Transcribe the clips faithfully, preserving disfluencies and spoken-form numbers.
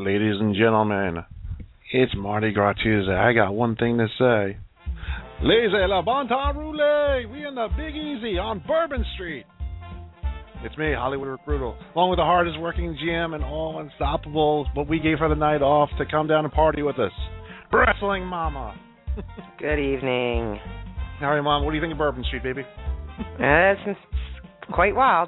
Ladies and gentlemen, it's Mardi Gras Tuesday. I got one thing to say. Laissez la bon temps rouler. We in the Big Easy on Bourbon Street. It's me, Hollywood Recruiter, along with the hardest working G M and all unstoppables, but we gave her the night off to come down and party with us. Wrestling Mama. Good evening. How are you, Mom? What do you think of Bourbon Street, baby? Uh, it's quite wild.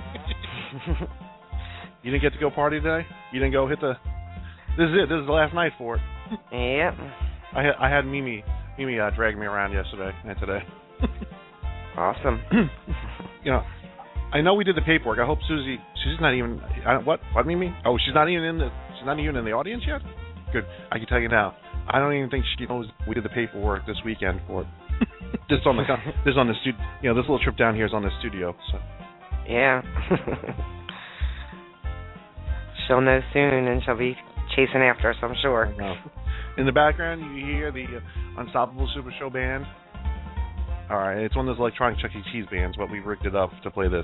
You didn't get to go party today? You didn't go hit the... This is it. This is the last night for it. Yep. I had, I had Mimi Mimi uh, drag me around yesterday and today. Awesome. You know, I know we did the paperwork. I hope Susie... She's not even... I don't, what? What, Mimi? Oh, she's not even in the... She's not even in the audience yet? Good. I can tell you now. I don't even think she knows we did the paperwork this weekend for it. This on the... This on the studio... You know, this little trip down here is on the studio, so... Yeah. She'll know soon, and she'll be chasing after us, I'm sure. In the background, you hear the uh, Unstoppable Super Show band. All right, it's one of those electronic Chuck E. Cheese bands, but we rigged it up to play this.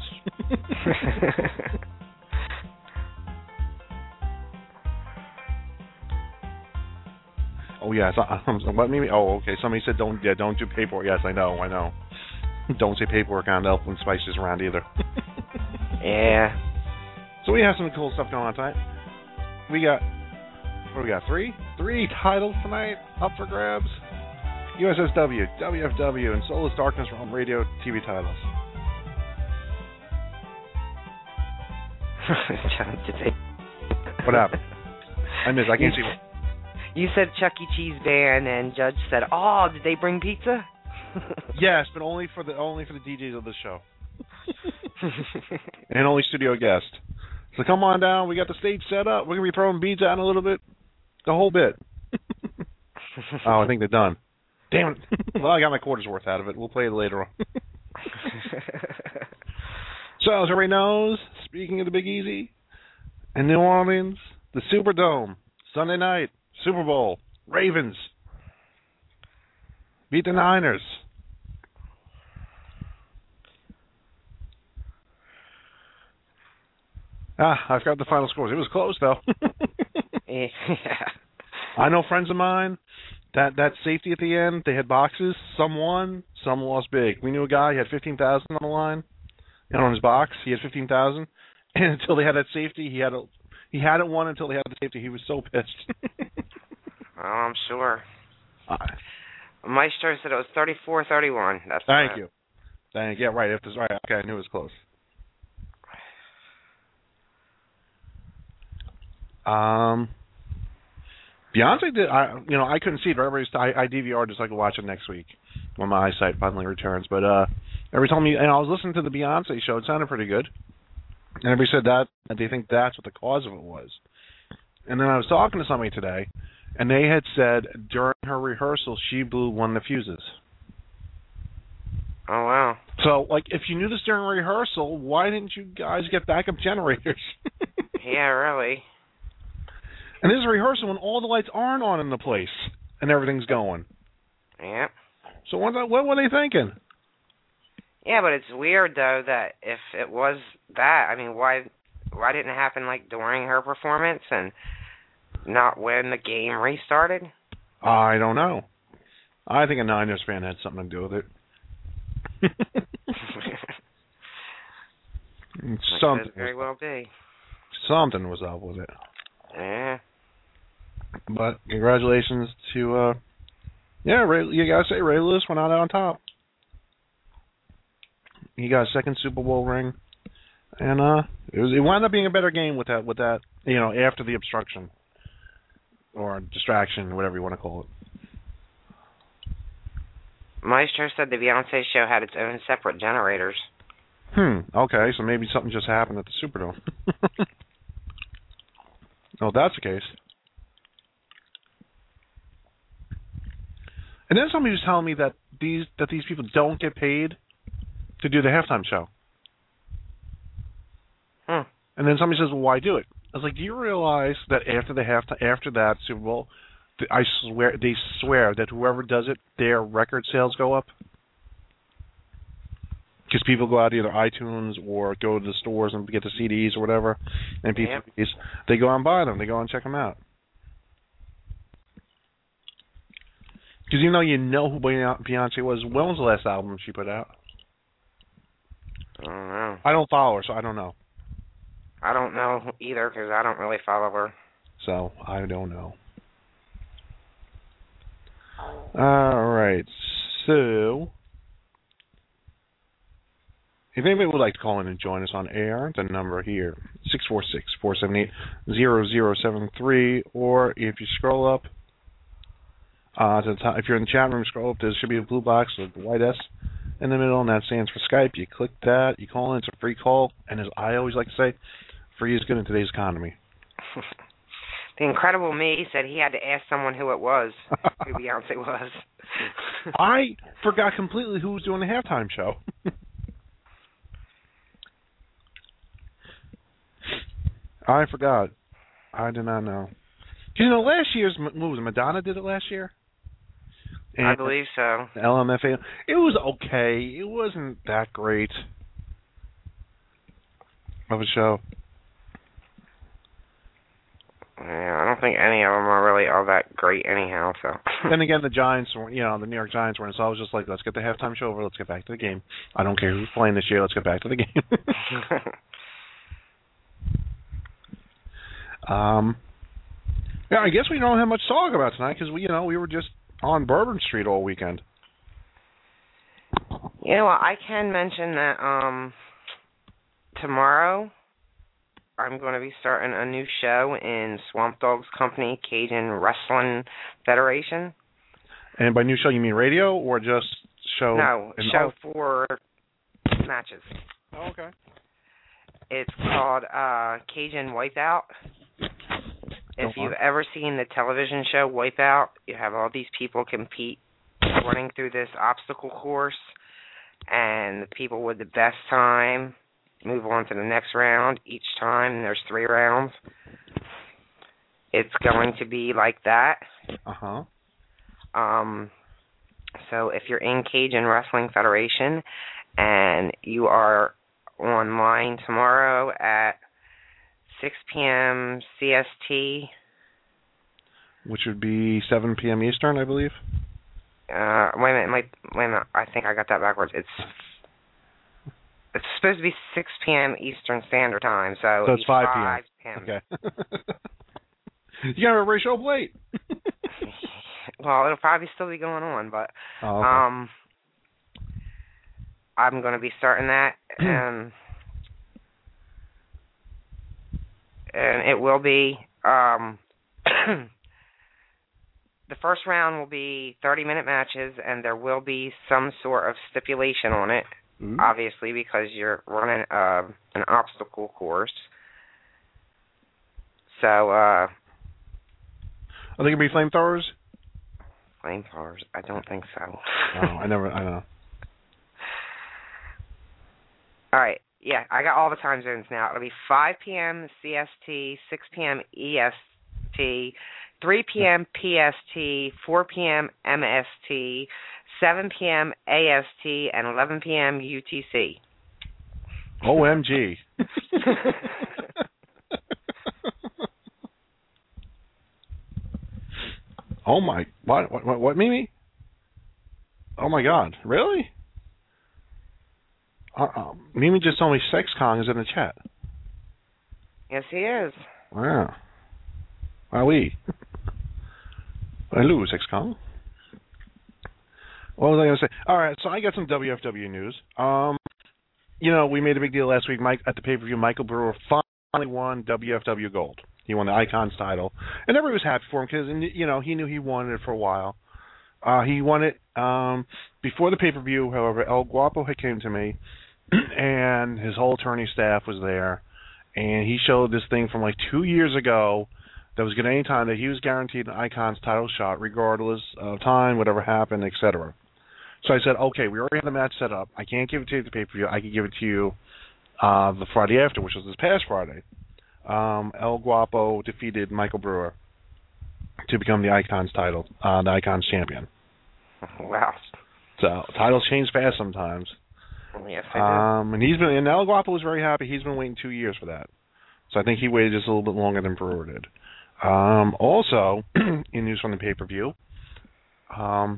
Oh yes, um, what maybe? Oh, okay. Somebody said don't, yeah, don't do paperwork. Yes, I know, I know. Don't say paperwork on Elfin Spices around either. Yeah. So we have some cool stuff going on tonight. We got, what do we got, three? Three titles tonight up for grabs. U S S W, W F W, and Soulless Darkness Realm radio T V titles. What happened? I missed, I can't see what. You said Chuck E. Cheese band, and Judge said, oh, did they bring pizza? Yes, but only for the only for the D Js of the show. And only studio guest. So come on down. We got the stage set up. We're going to be throwing beads out in a little bit. The whole bit. Oh, I think they're done. Damn it. Well, I got my quarter's worth out of it. We'll play it later on. So, as everybody knows, speaking of the Big Easy, in New Orleans, the Superdome, Sunday night, Super Bowl, Ravens, beat the Niners. Ah, I forgot the final scores. It was close, though. Yeah. I know friends of mine, that, that safety at the end, they had boxes. Some won, some lost big. We knew a guy, he had fifteen thousand dollars on the line, and on his box, he had fifteen thousand dollars. And until they had that safety, he had a, he hadn't won until they had the safety. He was so pissed. Oh, I'm sure. Uh, Maestro said it was thirty-four thirty-one. That's Thank right. you. Thank you. Yeah, right. If this, right. Okay, I knew it was close. Um, Beyonce did. I you know I couldn't see it. Everybody's I, I D V R just so I could watch it next week when my eyesight finally returns. But uh, every time you and I was listening to the Beyonce show, it sounded pretty good. And everybody said that, that they think that's what the cause of it was. And then I was talking to somebody today, and they had said during her rehearsal she blew one of the fuses. Oh wow! So like, if you knew this during rehearsal, why didn't you guys get backup generators? Yeah, really. And this is a rehearsal when all the lights aren't on in the place and everything's going. Yeah. So what, what were they thinking? Yeah, but it's weird, though, that if it was that, I mean, why why didn't it happen, like, during her performance and not when the game restarted? I don't know. I think a Niners fan had something to do with it. Something. Could very well be. Something was up with it. Yeah. But congratulations to, uh, yeah, Ray, you gotta say Ray Lewis went out on top. He got a second Super Bowl ring, and uh, it was it wound up being a better game with that with that you know after the obstruction or distraction, whatever you want to call it. Maestro said the Beyonce show had its own separate generators. Hmm. Okay, so maybe something just happened at the Superdome. Oh, that's the case. And then somebody was telling me that these that these people don't get paid to do the halftime show. Hmm. And then somebody says, "Well, why do it?" I was like, "Do you realize that after the half after that Super Bowl, I swear they swear that whoever does it, their record sales go up." because people go out to either iTunes or go to the stores and get the C Ds or whatever, and P three s. Yep. They go out and buy them. They go out and check them out. Because you know, you know who Beyonce was. When was the last album she put out? I don't know. I don't follow her, so I don't know. I don't know either because I don't really follow her. So I don't know. All right, so if anybody would like to call in and join us on air, the number here, six four six, four seven eight, zero zero seven three, or if you scroll up, uh, to the top, if you're in the chat room, scroll up, there should be a blue box with the white S in the middle, and that stands for Skype. You click that, you call in, it's a free call, and as I always like to say, free is good in today's economy. The Incredible Me said he had to ask someone who it was, who Beyonce was. I forgot completely who was doing the halftime show. I forgot. I did not know. You know, last year's what was it, Madonna did it last year? And I believe so. L M F A O. It was okay. It wasn't that great of a show. Yeah, I don't think any of them are really all that great anyhow. So. Then again, the Giants, were, you know, the New York Giants were, and so I was just like, let's get the halftime show over. Let's get back to the game. I don't care who's playing this year. Let's get back to the game. um, yeah, I guess we don't have much to talk about tonight because we, you know, we were just on Bourbon Street all weekend. You know what? I can mention that um, tomorrow I'm going to be starting a new show in Swamp Dog's company, Cajun Wrestling Federation. And by new show, you mean radio or just show? No, show for matches. Oh, okay. It's called uh, Cajun Wipeout. If you've ever seen the television show Wipeout, you have all these people compete running through this obstacle course, and the people with the best time move on to the next round each time. There's three rounds. It's going to be like that. Uh-huh. Um, so if you're in Cajun Wrestling Federation and you are online tomorrow at six p.m. C S T. Which would be seven p.m. Eastern, I believe. Uh, wait a minute, wait, wait a minute. I think I got that backwards. It's it's supposed to be six p.m. Eastern Standard Time, so, so it's five p.m. Okay. You gotta show up late. Well, it'll probably still be going on, but oh, okay. um, I'm going to be starting that, and and it will be um, the first round will be thirty-minute matches, and there will be some sort of stipulation on it. Mm-hmm. Obviously, because you're running uh, an obstacle course. So, uh... Are they going to be flamethrowers? Flamethrowers? I don't think so. Oh, I never, I don't know. Alright, yeah, I got all the time zones now. It'll be five p.m. C S T, six p.m. E S T, three p.m. P S T, four p.m. M S T, seven p.m. A S T, and eleven p.m. U T C. O M G. Oh my, what, what, what, what, Mimi? Oh my God, really? Uh, uh, Mimi just told me Sex Kong is in the chat. Yes, he is. Wow. Wowee. Hello, Sex Kong. What was I going to say? All right, so I got some W F W news. Um, you know, we made a big deal last week. Mike at the pay-per-view, Michael Brewer finally won W F W Gold. He won the Icons title, and everybody was happy for him because, you know, he knew he wanted it for a while. Uh, he won it um, before the pay-per-view. However, El Guapo had came to me, and his whole attorney staff was there, and he showed this thing from like two years ago that was good any time that he was guaranteed an Icons title shot regardless of time, whatever happened, et cetera. So I said, okay, we already have the match set up. I can't give it to you at the pay-per-view. I can give it to you uh, the Friday after, which was this past Friday. Um, El Guapo defeated Michael Brewer to become the Icons title, uh, the Icons champion. Wow. So titles change fast sometimes. Yes, I do. Um, and he's been, and El Guapo was very happy. He's been waiting two years for that. So I think he waited just a little bit longer than Brewer did. Um, also, in news from the pay-per-view, um,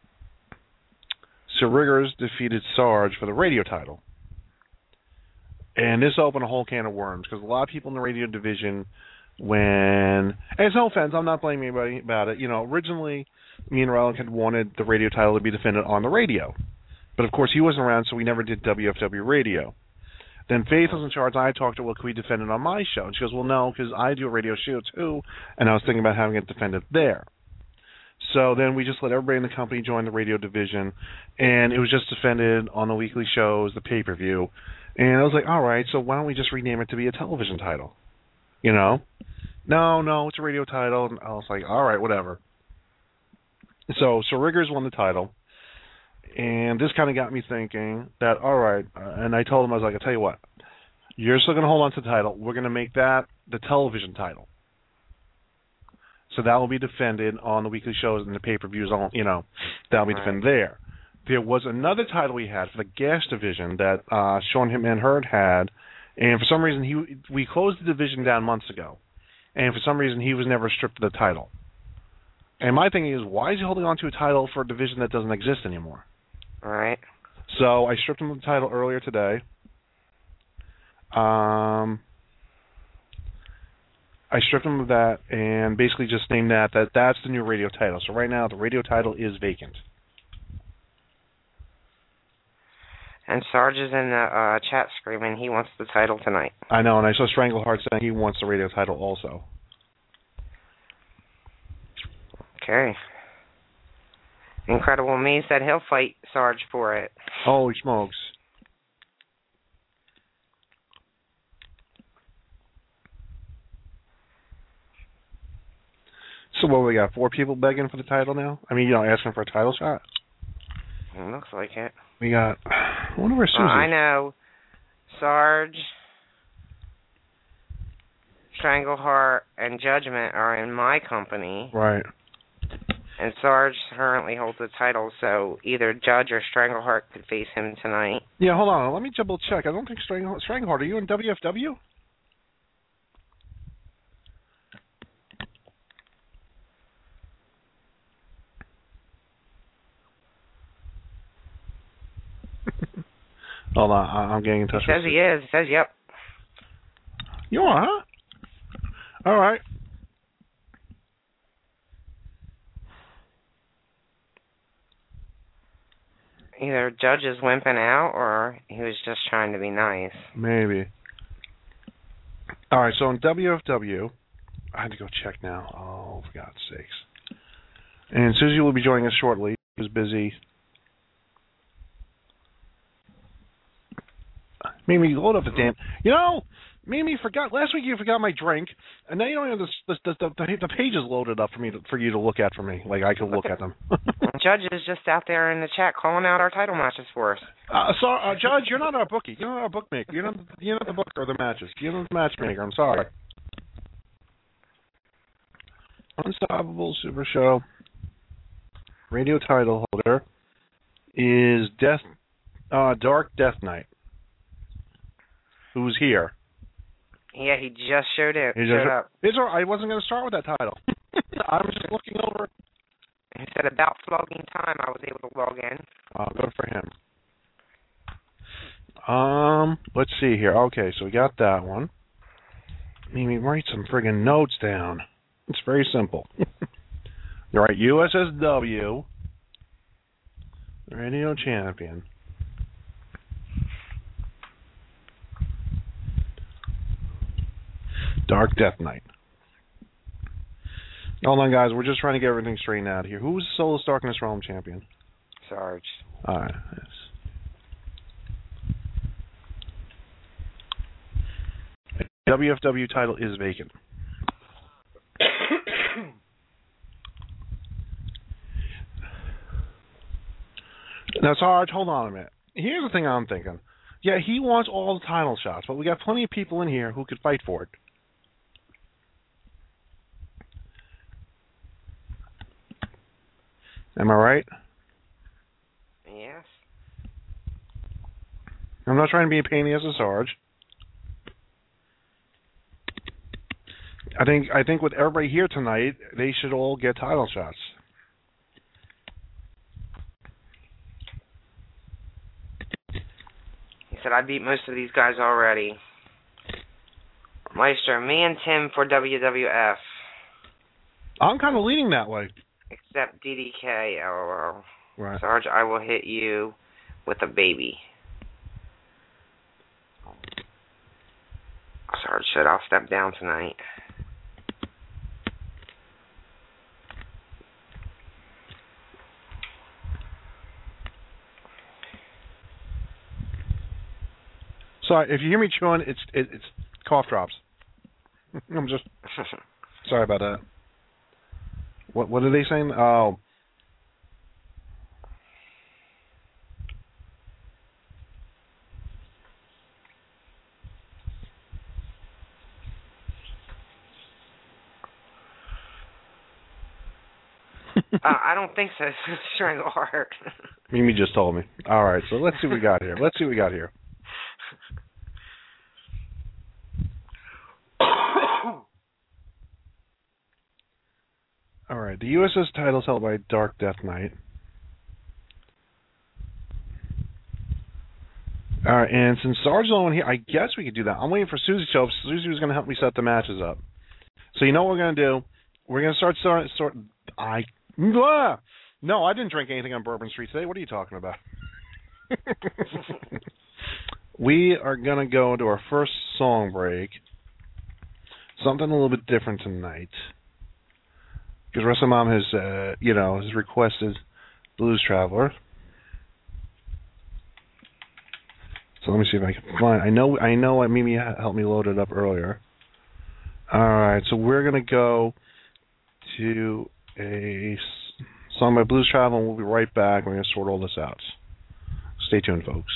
Sir Riggers defeated Sarge for the radio title. And this opened a whole can of worms, because a lot of people in the radio division, when, and it's no offense, I'm not blaming anybody about it, you know, originally, me and Relic had wanted the radio title to be defended on the radio. But of course he wasn't around, so we never did W F W radio. Then Faith was in charge, and I talked to her, well, could we defend it on my show? And she goes, well, no, because I do a radio show too, and I was thinking about having it defended there. So then we just let everybody in the company join the radio division, and it was just defended on the weekly shows, the pay-per-view. And I was like, all right, so why don't we just rename it to be a television title? You know? No, no, it's a radio title. And I was like, all right, whatever. So, so Riggers won the title. And this kind of got me thinking that, all right, uh, and I told him, I was like, I'll tell you what, you're still going to hold on to the title. We're going to make that the television title. So that will be defended on the weekly shows and the pay-per-views, on, you know, that will be defended there. There was another title we had for the gas division that uh, Sean Hitman Hurd had, and for some reason, he we closed the division down months ago, and for some reason, he was never stripped of the title. And my thing is, why is he holding on to a title for a division that doesn't exist anymore? All right. So I stripped him of the title earlier today. Um, I stripped him of that and basically just named that, that that's the new radio title. So right now the radio title is vacant. And Sarge is in the uh, chat screaming he wants the title tonight. I know, and I saw Strangleheart saying he wants the radio title also. Okay. Incredible Me said he'll fight Sarge for it. Holy smokes. So what, we got four people begging for the title now? I mean, you know, asking for a title shot? It looks like it. We got, I wonder where Susie uh, I know. Sarge, Strangleheart, and Judgment are in my company. Right. And Sarge currently holds the title, so either Judge or Strangleheart could face him tonight. Yeah, hold on. Let me double check. I don't think Strangle- Strangleheart, are you in W F W? Hold on, I- I'm getting in touch He with says he is. He says, yep. You are, huh? All right. Either Judge is wimping out or he was just trying to be nice. Maybe. All right, so in W F W, I had to go check now. Oh, for God's sakes. And Susie will be joining us shortly. She was busy. Mimi, load up the damn... You know, Mimi, forgot... Last week you forgot my drink, and now you don't have the, the, the, the, the pages loaded up for me to, for you to look at for me, like I could look at them. Judge is just out there in the chat calling out our title matches for us. Uh, so, uh, Judge, you're not our bookie. You're not our bookmaker. You're not, you're not the booker of the matches. You're not the matchmaker. I'm sorry. Unstoppable Super Show radio title holder is Death, uh, Dark Death Knight, who's here. Yeah, he just showed it. He showed just, up. It's all right. I wasn't going to start with that title. I was just looking over. He said about flogging time I was able to log in. Uh, good for him. Um, let's see here. Okay, so we got that one. Mimi, write some friggin' notes down. It's very simple. All right, U S S W, radio champion. Dark Death Knight. Hold on, guys. We're just trying to get everything straightened out here. Who's the Soulless Darkness Realm champion? Sarge. All right. Yes. W F W title is vacant. Now, Sarge, hold on a minute. Here's the thing I'm thinking. Yeah, he wants all the title shots, but we got plenty of people in here who could fight for it. Am I right? Yes. I'm not trying to be a pain in the ass of Sarge. I think I think with everybody here tonight, they should all get title shots. He said, I beat most of these guys already. Meister, me and Tim for W W F. I'm kind of leaning that way. Except D D K, lol. Right. Sarge, I will hit you with a baby. Sarge said, I'll step down tonight. Sorry, if you hear me chewing, it's it, it's cough drops. I'm just sorry about that. What what are they saying? Oh. uh, I don't think so. Strangleheart. Mimi just told me. All right, so let's see what we got here. Let's see what we got here. All right, the U S S title is held by Dark Death Knight. All right, and since Sarge's the one here, I guess we could do that. I'm waiting for Susie to show up. Susie was going to help me set the matches up. So you know what we're going to do? We're going to start start sort. I blah. No, I didn't drink anything on Bourbon Street today. What are you talking about? We are going to go into our first song break. Something a little bit different tonight. Because Wrestling Mom has, uh, you know, has requested Blues Traveler. So let me see if I can find. I know, I know. Mimi helped me load it up earlier. All right, so we're gonna go to a song by Blues Traveler, and we'll be right back. We're gonna sort all this out. Stay tuned, folks.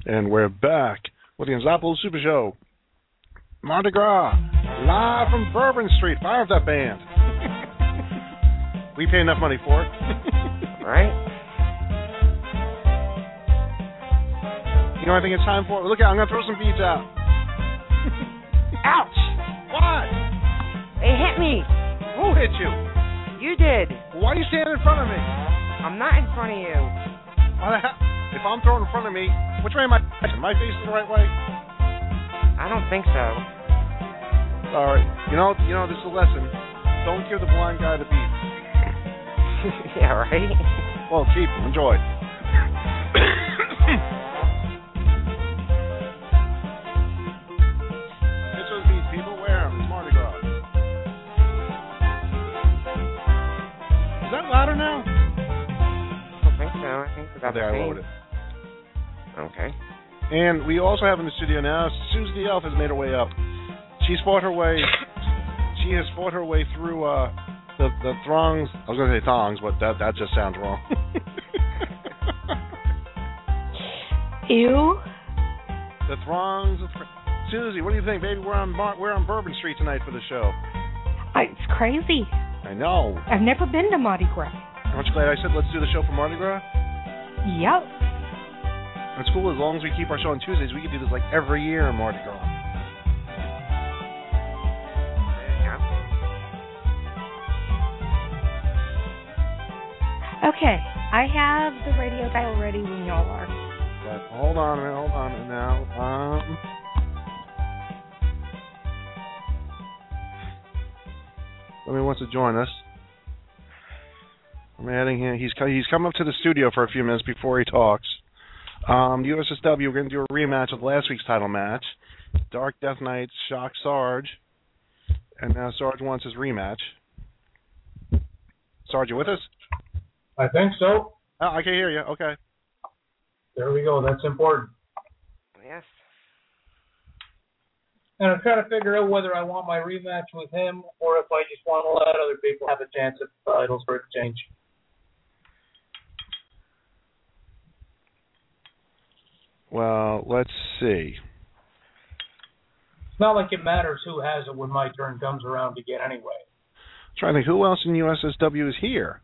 And we're back with the Anzapo Super Show. Mardi Gras, live from Bourbon Street. Fire up that band. We pay enough money for it. Right? You know what I think it's time for? Look out, I'm going to throw some beads out. Ouch! What? It hit me. Who hit you? You did. Why are you standing in front of me? I'm not in front of you. If I'm throwing in front of me, which way am I facing? Am I facing the right way? I don't think so. All right. You know, you know, this is a lesson. Don't give the blind guy the beat. Yeah, right? Well, keep them. Enjoy. Get those beats, people. Wear them. It's Mardi Gras. Is that louder now? I don't think so. I think we got oh, there, the I same. lowered it. Okay. And we also have in the studio now, Susie the Elf has made her way up. She's fought her way. She has fought her way through uh, the the throngs. I was going to say thongs, but that that just sounds wrong. Ew. The throngs of Susie. What do you think, baby? We're on Bar- we're on Bourbon Street tonight for the show. I, it's crazy. I know. I've never been to Mardi Gras. Aren't you glad I said let's do the show for Mardi Gras? Yep. It's cool as long as we keep our show on Tuesdays. We can do this like every year in Mardi Gras. Okay, I have the radio dial ready when y'all are. But hold on a minute, hold on a minute now. Um, somebody wants to join us. I'm adding him. He's he's come up to the studio for a few minutes before he talks. Um, U S S W, we're going to do a rematch of last week's title match. Dark Death Knights, Shock Sarge. And now Sarge wants his rematch. Sarge, you with us? I think so. Oh, I can hear you. Okay. There we go. That's important. Yes. And I'm trying to figure out whether I want my rematch with him or if I just want to let other people have a chance at titles for exchange. Well, let's see. It's not like it matters who has it when my turn comes around again anyway. I'm trying to think who else in U S S W is here.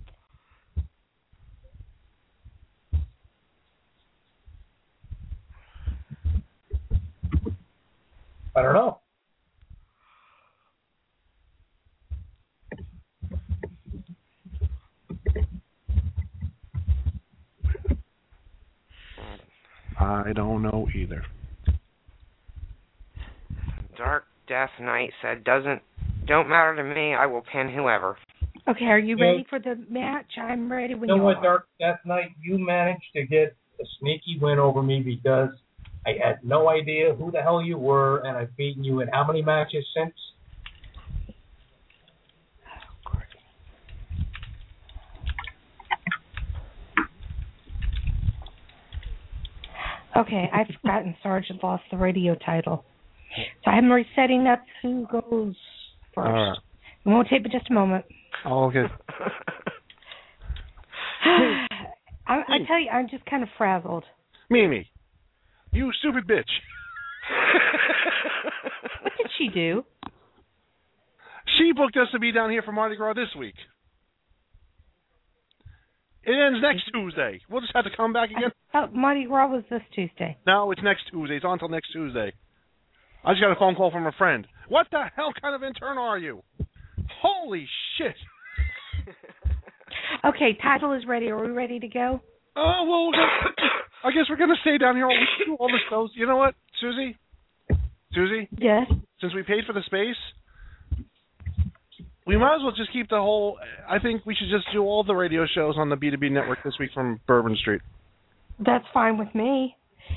I don't know. I don't know either. Dark Death Knight said, "Doesn't don't matter to me. I will pin whoever." Okay, are you Yeah. ready for the match? I'm ready when You know you what, are. Dark Death Knight? You managed to get a sneaky win over me because I had no idea who the hell you were, and I've beaten you in how many matches since? Okay, I've forgotten Sarge had lost the radio title. So I'm resetting up who goes first. All right. It won't take but just a moment. Oh, okay. I, I tell you, I'm just kind of frazzled. Mimi, you stupid bitch. What did she do? She booked us to be down here for Mardi Gras this week. It ends next Tuesday. We'll just have to come back again. I thought Mardi Gras was this Tuesday. No, it's next Tuesday. It's on until next Tuesday. I just got a phone call from a friend. What the hell kind of intern are you? Holy shit. Okay, title is ready. Are we ready to go? Oh, well, I guess we're going to stay down here all week, do all the shows. You know what, Susie? Susie? Yes. Since we paid for the space, we might as well just keep the whole... I think we should just do all the radio shows on the B two B network this week from Bourbon Street. That's fine with me.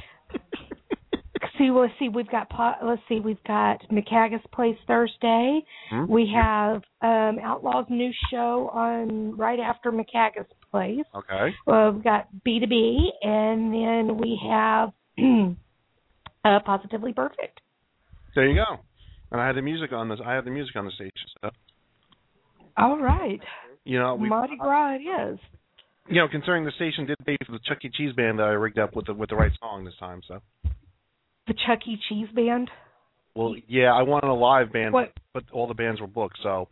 See, let's see. We've got let's see. We've got McCaggis Place Thursday. Hmm? We have um, Outlaw's new show on right after McCaggis Place. Okay. Uh, we've got B two B, and then we have uh, Positively Perfect. There you go. And I had the music on this. I have the music on the stage. So. All right. You know, we, Mardi Gras it is. You know, considering the station did pay for the Chuck E. Cheese band that I rigged up with the with the right song this time, so. The Chuck E. Cheese band? Well, yeah, I wanted a live band, What? but all the bands were booked, so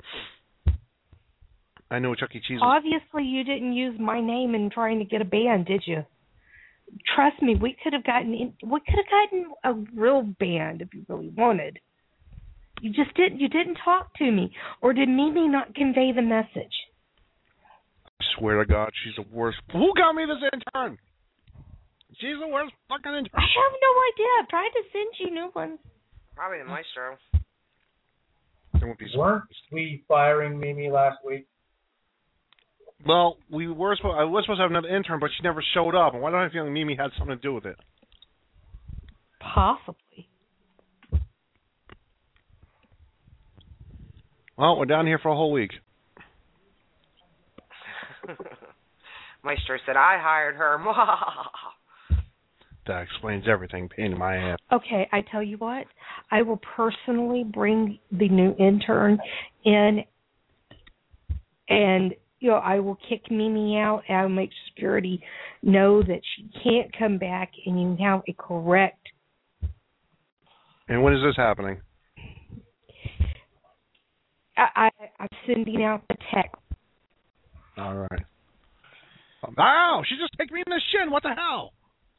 I knew Chuck E. Cheese was... Obviously, you didn't use my name in trying to get a band, did you? Trust me, we could have gotten in, we could have gotten a real band if you really wanted. You just didn't. You didn't talk to me, or did Mimi not convey the message? I swear to God, she's the worst. Who got me this intern? She's the worst fucking intern. I have no idea. I've tried to send you new ones. Probably the maestro. There won't be Weren't we firing Mimi last week? Well, we were supposed. I was supposed to have another intern, but she never showed up. And why do I have a feeling Mimi had something to do with it? Possibly. Well, we're down here for a whole week. Maestro said I hired her. That explains everything. Pain in my ass. Okay, I tell you what. I will personally bring the new intern in, and you know I will kick Mimi out. And I'll make security know that she can't come back, and you have a correct. And when is this happening? I, I I'm sending out the text. All right. Ow! She just kicked me in the shin. What the hell?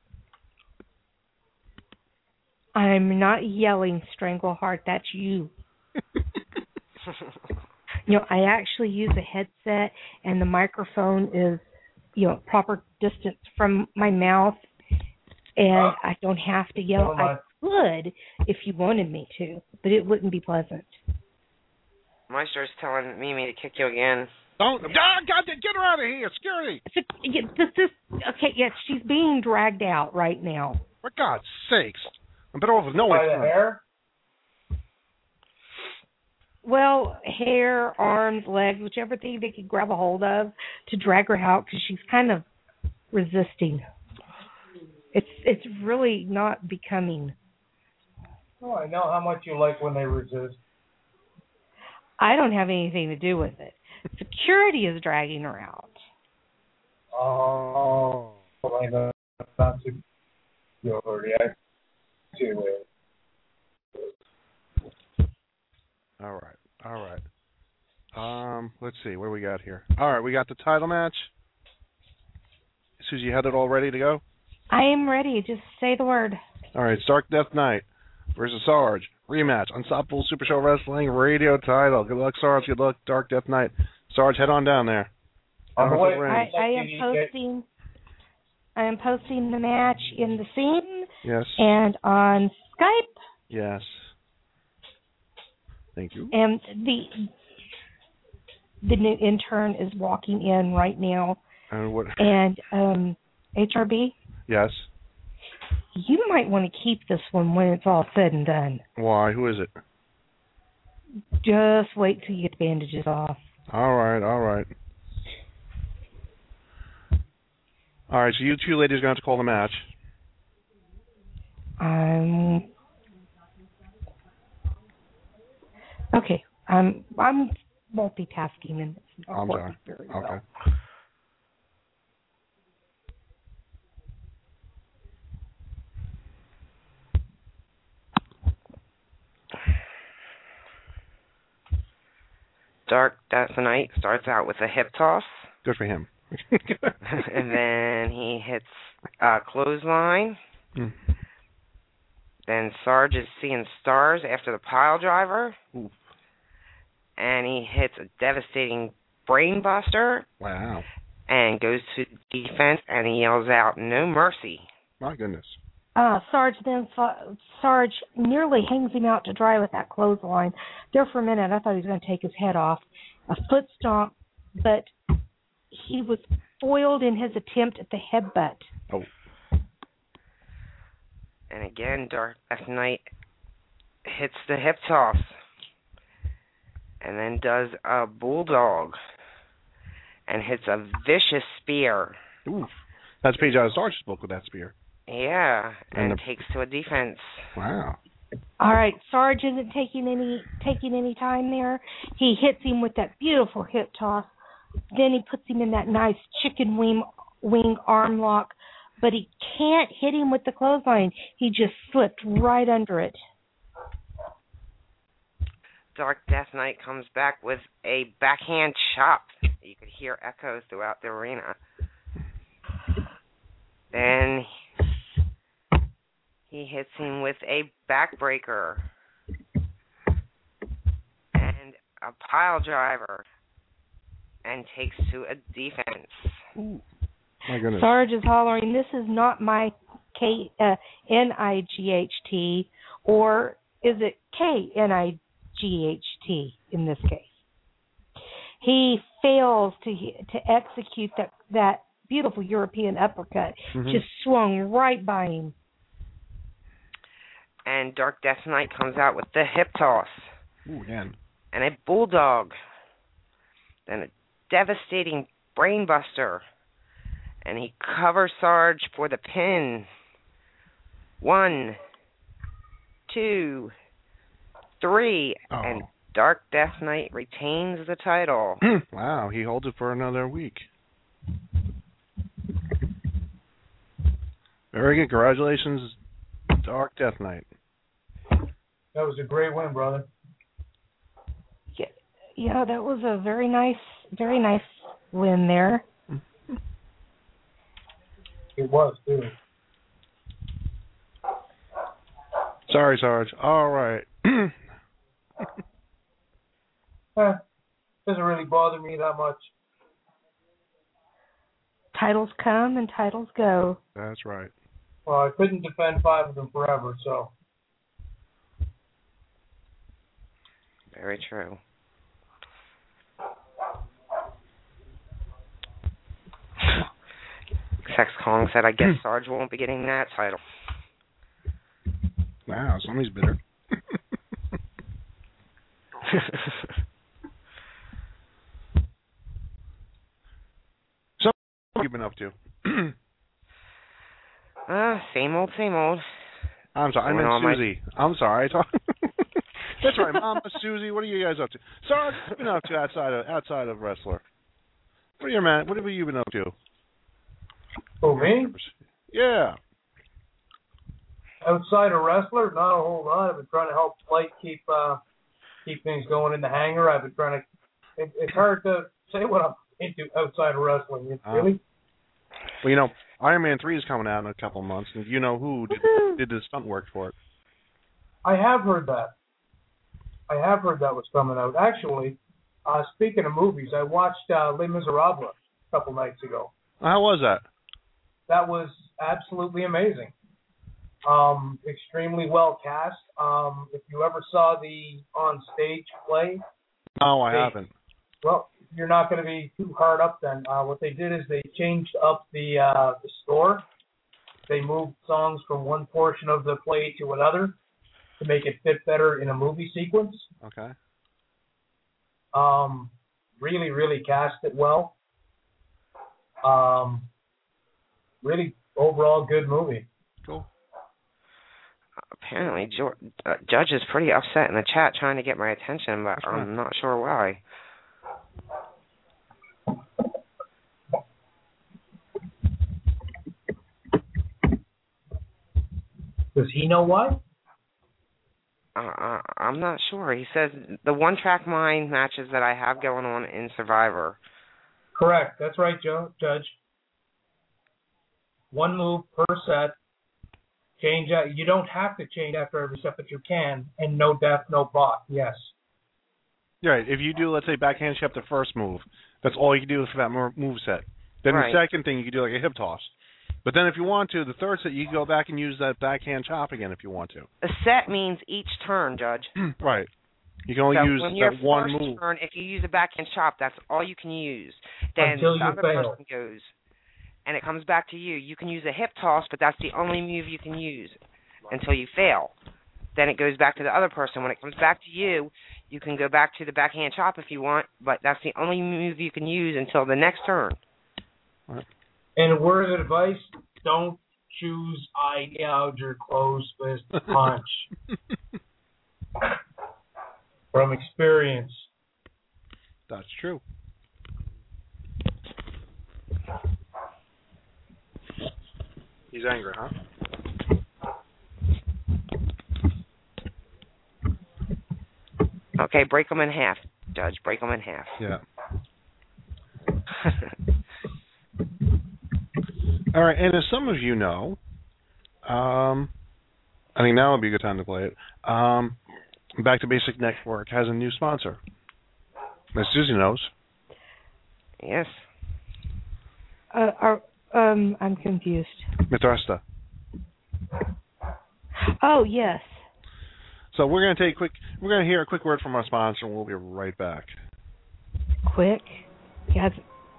I'm not yelling, Strangleheart. That's you. You know, I actually use a headset, and the microphone is, you know, proper distance from my mouth, and I don't have to yell. I could if you wanted me to, but it wouldn't be pleasant. Maestro's telling Mimi to kick you again. Don't! Ah, God, get her out of here! Security! So, yeah, this, this, okay, yes, she's being dragged out right now. For God's sakes! I'm better off with no By the intern. hair? Well, hair, arms, legs, whichever thing they could grab a hold of to drag her out, because she's kind of resisting. It's it's really not becoming. Oh, I know how much you like when they resist. I don't have anything to do with it. Security is dragging her out. Oh, I know. Not security. I see it. All right, all right. Um, let's see, what do we got here? All right, we got the title match. Susie, you had it all ready to go? I am ready. Just say the word. All right, it's Dark Death Knight versus Sarge. Rematch. Unstoppable Super Show Wrestling radio title. Good luck, Sarge. Good luck, Dark Death Knight. Sarge, head on down there. On the way. I, I am posting. I am posting the match in the scene. Yes. And on Skype. Yes. Thank you. And the the new intern is walking in right now. And what? And um, H R B. Yes. You might want to keep this one when it's all said and done. Why? Who is it? Just wait till you get the bandages off. All right, all right. All right, so you two ladies are going to have to call the match. Um. Okay, I'm I'm multitasking and it's not I'm working sorry. very well. Okay. Dark Death Knight starts out with a hip toss. Good for him. And then he hits a clothesline. Mm. Then Sarge is seeing stars after the pile driver. Ooh. And he hits a devastating brain buster. Wow. And goes to defense and he yells out, "No mercy." My goodness. Uh, Sarge then Sarge nearly hangs him out to dry with that clothesline. There for a minute, I thought he was going to take his head off. A foot stomp, but he was foiled in his attempt at the headbutt. Oh. And again, Dark Death Knight hits the hip toss. And then does a bulldog. And hits a vicious spear. Ooh. That's a page out of Sarge's book with that spear. Yeah, and, And the... takes to a defense. Wow. All right, Sarge isn't taking any taking any time there. He hits him with that beautiful hip toss Then he puts him in that nice chicken wing, wing arm lock, but he can't hit him with the clothesline. He just slipped right under it. Dark Death Knight comes back with a backhand chop. You could hear echoes throughout the arena. Then he hits him with a backbreaker and a pile driver and takes to a defense. Ooh, my goodness. Sarge is hollering, this is not my K uh, N I G H T, or is it K N I G H T in this case? He fails to to execute that, that beautiful European uppercut. Mm-hmm. Just swung right by him. And Dark Death Knight comes out with the hip toss. Ooh, again. And a bulldog. Then a devastating brainbuster. And he covers Sarge for the pin. One, two, three, oh. and Dark Death Knight retains the title. Wow, he holds it for another week. Very good. Congratulations, Dark Death Knight. That was a great win, brother. Yeah, yeah, that was a very nice, very nice win there. It was, too. Sorry, Sarge. All right. eh, doesn't really bother me that much. Titles come and titles go. That's right. Well, I couldn't defend five of them forever, so. Very true. Sex Kong said, I guess Sarge won't be getting that title. Wow, somebody's bitter. So, what have you been up to? uh, same old, same old. I'm sorry, I meant Susie. My... I'm sorry. I talk... That's right, Mama Susie. What are you guys up to? Sarge, what have you been up to outside of outside of wrestler? What are you, man? What have you been up to? Oh, me? Yeah. Outside of wrestler, not a whole lot. I've been trying to help Light keep uh, keep things going in the hangar. I've been trying to. It, it's hard to say what I'm into outside of wrestling. It's uh, really. Well, you know, Iron Man three is coming out in a couple of months, and you know who did, did the stunt work for it. I have heard that. I have heard that was coming out. Actually, uh, speaking of movies, I watched uh, Les Miserables a couple nights ago. How was that? That was absolutely amazing. Um, extremely well cast. Um, if you ever saw the on-stage play. No, I they, haven't. Well, you're not going to be too hard up then. Uh, what they did is they changed up the uh, the score. They moved songs from one portion of the play to another to make it fit better in a movie sequence. Okay. Um, really, really cast it well. Um, really overall good movie. Cool. Apparently, George, uh, Judge is pretty upset in the chat trying to get my attention, but I'm not sure why. Does he know why? Uh, I'm not sure. He says the one-track mind matches that I have going on in Survivor. Correct. That's right, Joe, Judge. One move per set. Change. You don't have to change after every set, but you can. And no death, no block. Yes. Right. If you do, let's say, backhand chop the first move, that's all you can do for that move set. Then right. The second thing, you can do like a hip toss. But then if you want to, the third set, you can go back and use that backhand chop again if you want to. A set means each turn, Judge. Right. You can only so use when that one first move. Turn, if you use a backhand chop, that's all you can use. Then Until the you other fail. person goes, and it comes back to you. You can use a hip toss, but that's the only move you can use until you fail. Then it goes back to the other person. When it comes back to you, you can go back to the backhand chop if you want, but that's the only move you can use until the next turn. Right. And a word of advice, don't choose eye gouge or closed fist punch. From experience. That's true. He's angry, huh? Okay, break them in half, Judge. Break them in half. Yeah. All right, and as some of you know, um, I think now would be a good time to play it. Um, Back to Basic Network has a new sponsor. Miss Susie knows. Yes. Uh, are, um, I'm confused. Mithesta. Oh, yes. So we're going to take a quick. We're going to hear a quick word from our sponsor, and we'll be right back. Quick. Yes.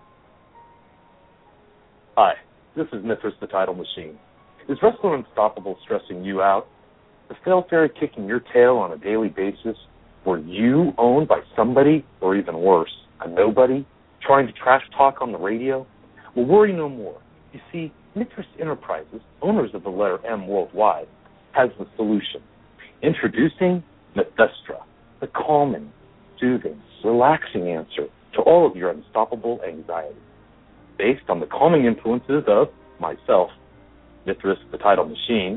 Hi, this is Mithras the Title Machine. Is Wrestler Unstoppable stressing you out? The fail fairy kicking your tail on a daily basis? Were you owned by somebody, or even worse, a nobody, trying to trash talk on the radio? Well, worry no more. You see, Mithras Enterprises, owners of the letter M worldwide, has the solution. Introducing Mithestra, the calming, soothing, relaxing answer to all of your unstoppable anxiety. Based on the calming influences of myself, Mithras the Title Machine.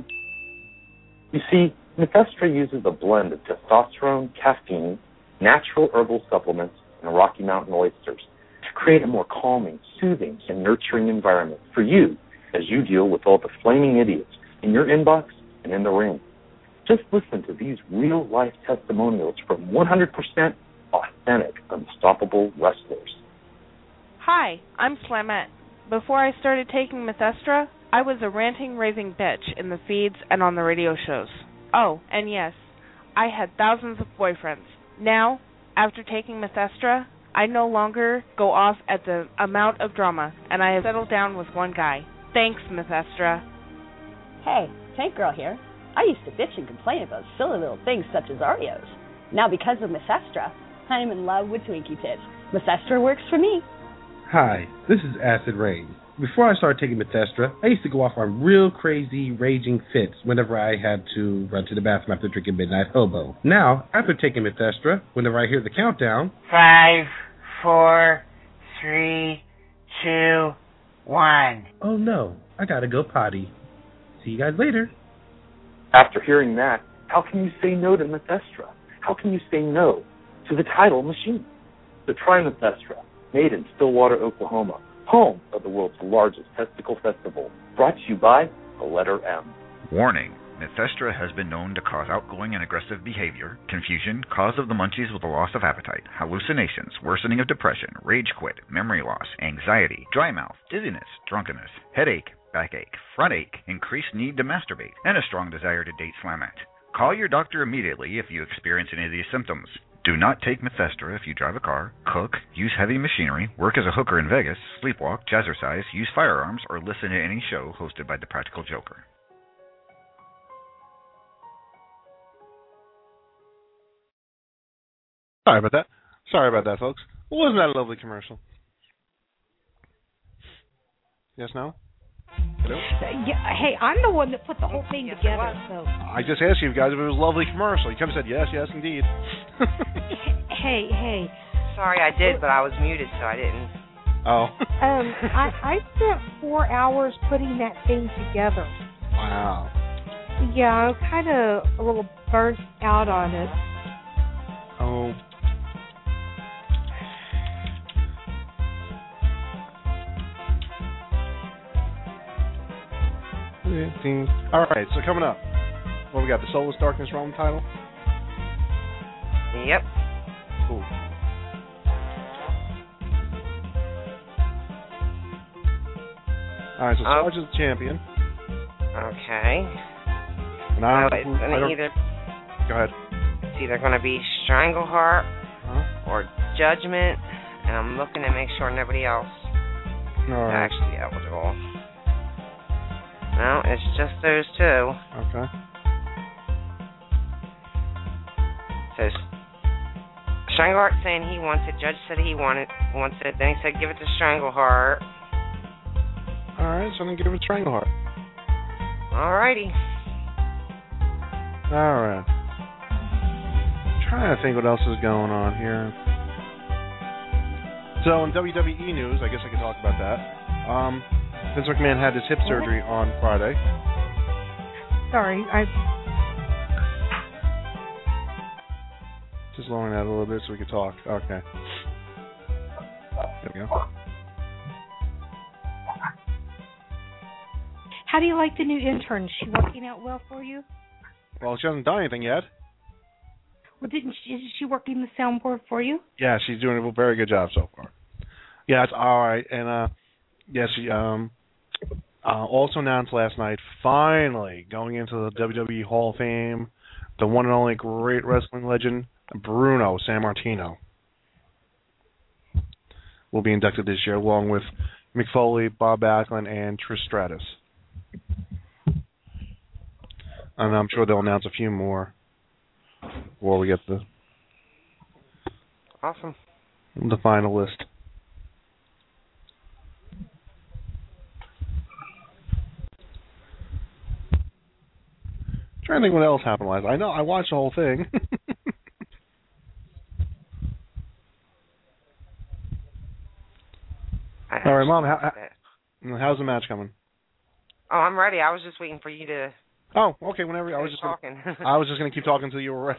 You see, Mithestra uses a blend of testosterone, caffeine, natural herbal supplements, and Rocky Mountain oysters to create a more calming, soothing, and nurturing environment for you as you deal with all the flaming idiots in your inbox and in the ring. Just listen to these real-life testimonials from one hundred percent authentic, unstoppable wrestlers. Hi, I'm Slamette. Before I started taking Mithestra, I was a ranting, raving bitch in the feeds and on the radio shows. Oh, and yes, I had thousands of boyfriends. Now, after taking Mithestra, I no longer go off at the amount of drama, and I have settled down with one guy. Thanks, Mithestra. Hey, Tank Girl here. I used to bitch and complain about silly little things such as Oreos. Now, because of Mithestra, I am in love with Twinkie Tits. Mithestra works for me. Hi, this is Acid Rain. Before I started taking Mithestra, I used to go off on real crazy, raging fits whenever I had to run to the bathroom after drinking Midnight Hobo. Now, after taking Mithestra, whenever I hear the countdown... Five, four, three, two, one. Oh no, I gotta go potty. See you guys later. After hearing that, how can you say no to Mithestra? How can you say no to the Title Machine? So try Mithestra, made in Stillwater, Oklahoma, home of the world's largest testicle festival, brought to you by the letter M. Warning. Mithestra has been known to cause outgoing and aggressive behavior, confusion, cause of the munchies with a loss of appetite, hallucinations, worsening of depression, rage quit, memory loss, anxiety, dry mouth, dizziness, drunkenness, headache, backache, front ache, increased need to masturbate, and a strong desire to date Slamette. Call your doctor immediately if you experience any of these symptoms. Do not take Mithestra if you drive a car, cook, use heavy machinery, work as a hooker in Vegas, sleepwalk, jazzercise, use firearms, or listen to any show hosted by the Practical Joker. Sorry about that. Sorry about that, folks. Wasn't that a lovely commercial? Yes, no? Hello? Yeah, hey, I'm the one that put the whole thing yes, together. So. I just asked you guys if it was a lovely commercial. You come and said, yes, yes, indeed. hey, hey. Sorry, I did, but I was muted, so I didn't. Oh. um, I, I spent four hours putting that thing together. Wow. Yeah, I'm kind of a little burnt out on it. Oh. All right, so coming up, what we got? The Soulless Darkness Realm title? Yep. Cool. All right, so Oh. Sarge is the champion. Okay. And I So don't, it's I gonna don't, either go ahead. it's either gonna be Strangleheart Huh? or Judgment, and I'm looking to make sure nobody else All is right. actually eligible. No, it's just those two. Okay. So Strangleheart saying he wants it. Judge said he wanted wants it. Then he said give it to Strangleheart. All right, so I'm going to give it Strangleheart. Alrighty. All right. Trying to think what else is going on here. So in W W E news, I guess I could talk about that. Um, Vince McMahon had his hip surgery on Friday. Sorry, I. Just lowering that a little bit so we can talk. Okay. There we go. How do you like the new intern? Is she working out well for you? Well, she hasn't done anything yet. Well, didn't she? Is she working the soundboard for you? Yeah, she's doing a very good job so far. Yeah, it's all right. And uh, yeah, she um uh, also announced last night, finally going into the W W E Hall of Fame, the one and only great wrestling legend Bruno Sammartino will be inducted this year, along with Mick Foley, Bob Backlund, and Trish Stratus. And I'm sure they'll announce a few more before we get the awesome the final list. Trying to think what else happened last. I know I watched the whole thing. All right, Mom. How, how, how's the match coming? Oh, I'm ready. I was just waiting for you to. Oh, okay. Whenever I was just talking. Gonna, I was just going to keep talking until you were ready.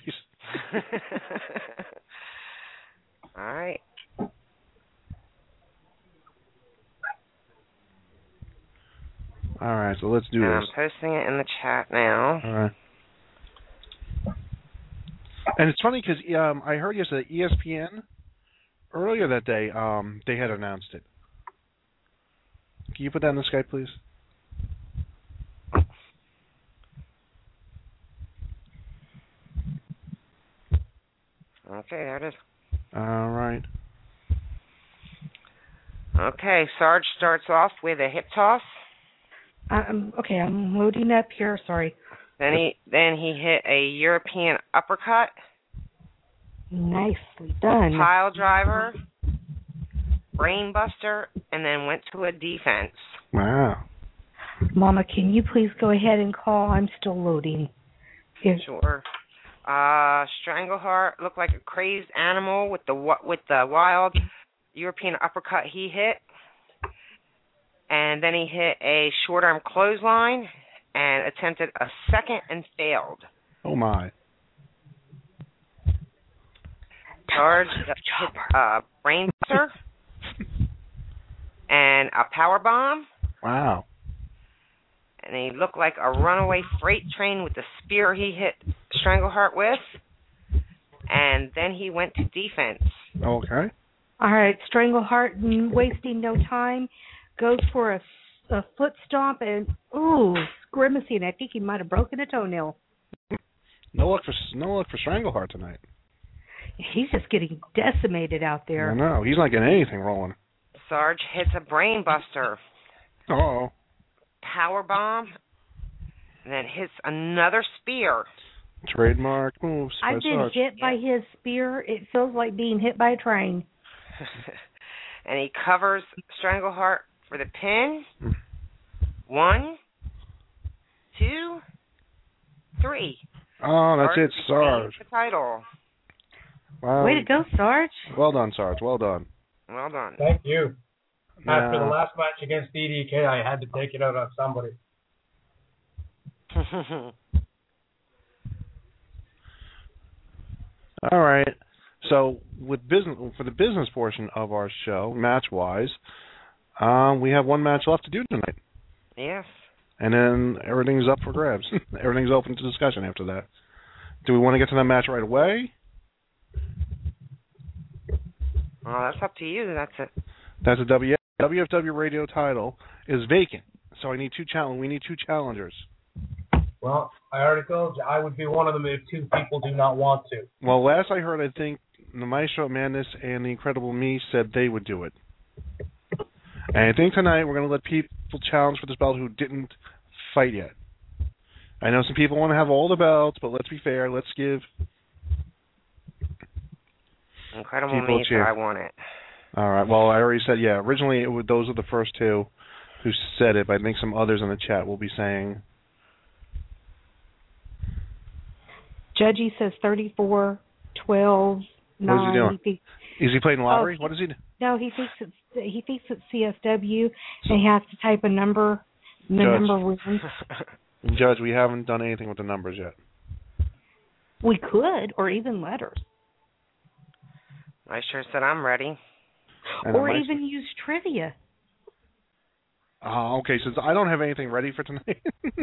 All right. All right. So let's do and this. I'm posting it in the chat now. All right. And it's funny because um, I heard yesterday E S P N earlier that day um, they had announced it. Can you put that in the Skype, please? Okay, there it is. All right. Okay, Sarge starts off with a hip toss. Um, okay, I'm loading up here. Sorry. Then he then he hit a European uppercut. Nicely done. Pile driver, brainbuster, and then went to a defense. Wow. Mama, can you please go ahead and call? I'm still loading. Here. Sure. Uh, Strangleheart looked like a crazed animal with the with the wild European uppercut he hit, and then he hit a short arm clothesline and attempted a second and failed. Oh my! Sarge hit a brainbuster and a power bomb. Wow. And he looked like a runaway freight train with the spear he hit Strangleheart with. And then he went to defense. Okay. All right, Strangleheart, wasting no time, goes for a, a foot stomp and, ooh, grimacing. I think he might have broken a toenail. No luck for no luck for Strangleheart tonight. He's just getting decimated out there. I know. He's not getting anything rolling. Sarge hits a brain buster. Uh-oh. Power bomb. And then hits another spear. Trademark moves. I've been Sarge. hit by his spear. It feels like being hit by a train. And he covers Strangleheart for the pin. One, two, three. Oh, that's Sarge it, Sarge. The title. Wow. Way to go, Sarge. Well done, Sarge. Well done. Well done. Thank you. Yeah. After the last match against D D K, I had to take it out on somebody. All right. So, with business for the business portion of our show, match-wise, um, we have one match left to do tonight. Yes. And then everything's up for grabs. Everything's open to discussion after that. Do we want to get to that match right away? Well, that's up to you. That's it. That's a W F W radio title is vacant, so I need two challenge. We need two challengers. Well, I already told you I would be one of them if two people do not want to. Well, last I heard, I think the Maestro Madness and the Incredible Me said they would do it. And I think tonight we're going to let people challenge for this belt who didn't fight yet. I know some people want to have all the belts, but let's be fair. Let's give Incredible people Me a said chance. I want it. All right. Well, I already said, yeah, originally it would, those are the first two who said it, but I think some others in the chat will be saying. Judgy says thirty-four, twelve, nine. What is he doing? He thinks, is he playing lottery? oh, what is he doing? No, he thinks it's he thinks it's C S W, and he has to type a number. And the Judge. number wins. Judge, we haven't done anything with the numbers yet. We could, or even letters. I sure said I'm ready. And Or I might- even use trivia. Oh, okay. Since I don't have anything ready for tonight.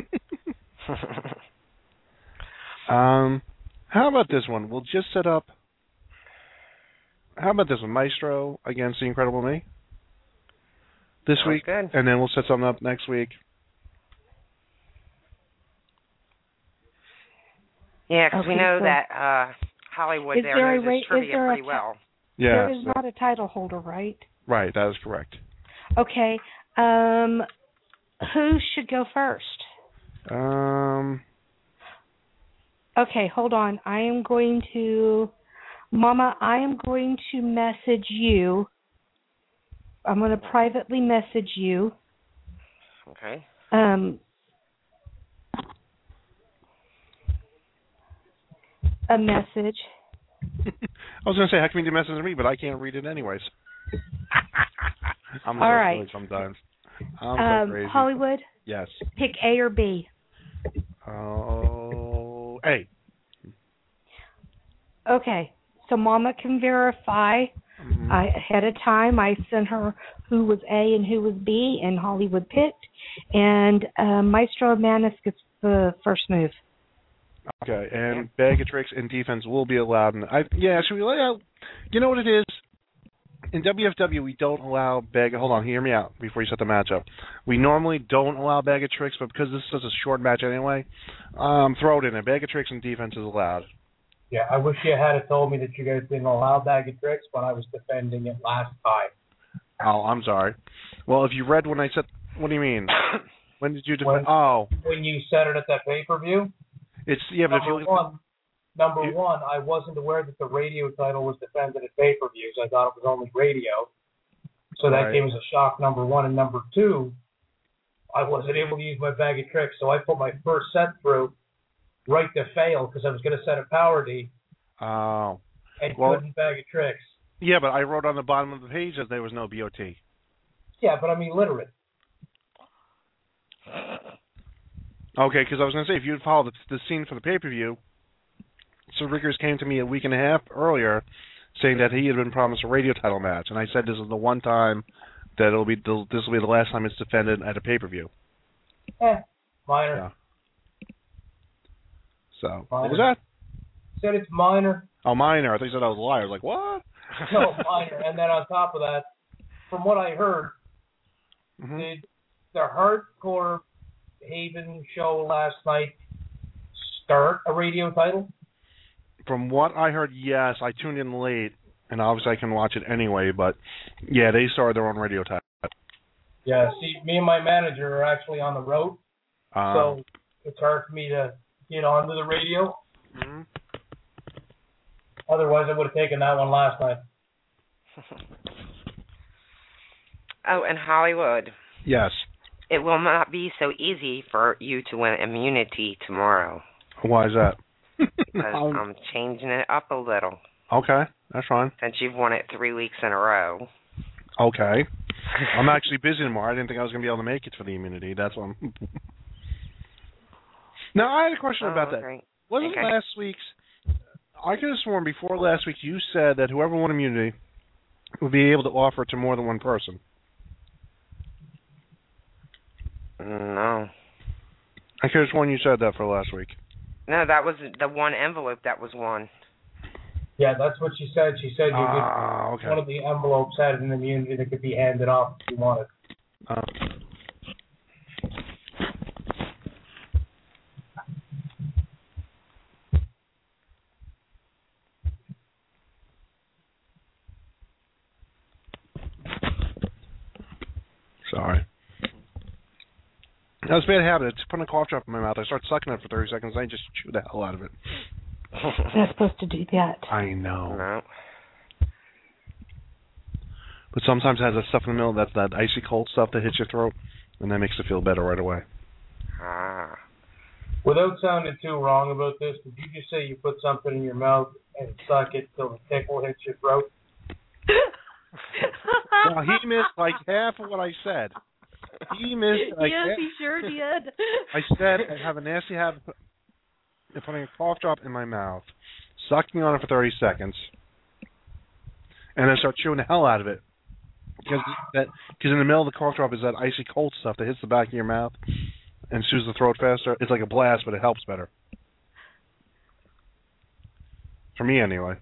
um, how about this one? We'll just set up. How about this one, Maestro against The Incredible Me? This Sounds week, good. and then we'll set something up next week. Yeah, because we Okay, know so- that uh, Hollywood Is there there a knows ra- his is trivia there a pretty ta- well. Yeah, There is not a title holder, right? right. That is correct. Okay. Um, who should go first? Um, Okay, hold on. I am going to, Mama, I am going to message you. I'm going to privately message you. Okay. Um, a message. I was going to say, how can you do messages to me, but I can't read it anyways. I'm so All right. silly sometimes. I'm Um, so crazy. Hollywood, Yes. pick A or B. Oh, hey. Okay, so Mama can verify. Mhm. I, ahead of time, I sent her who was A and who was B, and Hollywood picked. And uh, Maestro Manus gets the first move. Okay, and bag of tricks and defense will be allowed. And I, yeah, should we lay out? You know what it is? In W F W, we don't allow bag. Hold on, hear me out before you set the match up. We normally don't allow bag of tricks, but because this is a short match anyway, um, throw it in there. Bag of tricks and defense is allowed. Yeah, I wish you had told me that you guys didn't allow bag of tricks when I was defending it last time. Oh, I'm sorry. Well, if you read when I said, what do you mean? When did you defend? When- Oh, When you said it at that pay-per-view, it's yeah, but if number you one, number you- one, I wasn't aware that the radio title was defended at pay-per-views. I thought it was only radio. So that Right. came as a shock, number one. And number two, I wasn't able to use my bag of tricks, so I put my first set through right to fail because I was going to set a power D oh, and Well- couldn't bag of tricks. yeah, but I wrote on the bottom of the page that there was no B O T. Yeah, but I mean literate. Okay, because I was going to say, if you had followed the, the scene for the pay-per-view, Sir Rickers came to me a week and a half earlier saying that he had been promised a radio title match, and I said this is the one time that it'll be the, this will be the last time it's defended at a pay-per-view. Eh, minor. Yeah. So, what was that? Said it's minor. Oh, minor. I thought you said I was a liar. I was like, what? No, minor. And then on top of that, from what I heard, Mhm. did the Hardcore Haven show last night start a radio title? From what I heard, yes. I tuned in late, and obviously I can watch it anyway, but yeah, they started their own radio title. Yeah, see, me and my manager are actually on the road, Um, so it's hard for me to get onto the radio. mhm. Otherwise, I would have taken that one last night. Oh, and Hollywood. Yes. It will not be so easy for you to win immunity tomorrow. Why is that? Because Um, I'm changing it up a little. okay, that's fine. Since you've won it three weeks in a row. Okay. I'm actually busy tomorrow. I didn't think I was going to be able to make it for the immunity. That's what I'm... Now, I had a question Oh, about that. okay. Wasn't Okay. last week's... I could have sworn before last week you said that whoever won immunity would be able to offer it to more than one person. No. I could have sworn you said that for last week. No, that was the one envelope that was won. Yeah, that's what she said. She said you Ah, could, okay. one of the envelopes had an immunity that could be handed off if you wanted. Uh, sorry. That was a bad habit. It's putting a cough drop in my mouth. I start sucking it for thirty seconds, and I just chew the hell out of it. You're not supposed to do that. I know. No. But sometimes it has that stuff in the middle, that's that icy cold stuff that hits your throat, and that makes it feel better right away. Ah. Without sounding too wrong about this, did you just say you put something in your mouth and suck it till the tickle hits your throat? Well, he missed like half of what I said. He missed like yes, half. he sure did. I said I have a nasty habit of putting a cough drop in my mouth, sucking on it for thirty seconds, and then start chewing the hell out of it. Because that, because in the middle of the cough drop is that icy cold stuff that hits the back of your mouth and soothes the throat faster. It's like a blast, but it helps better. For me, anyway.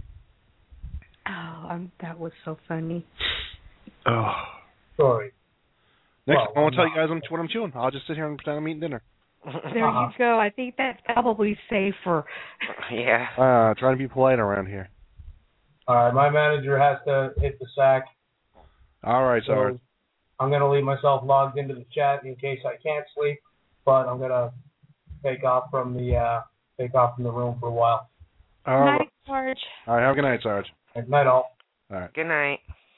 Oh, um, that was so funny. Oh. Sorry. Next, Well, I won't tell I'm you guys I'm, what I'm chewing. I'll just sit here and pretend I'm eating dinner. There Uh-huh. you go. I think that's probably safer. Yeah. Uh, trying to be polite around here. All right, my manager has to hit the sack. All right, So Sarge. I'm going to leave myself logged into the chat in case I can't sleep, but I'm going to take off from the uh, take off from the room for a while. All right. Night, Sarge. All right, have a good night, Sarge. Good night, all. All right. Good night.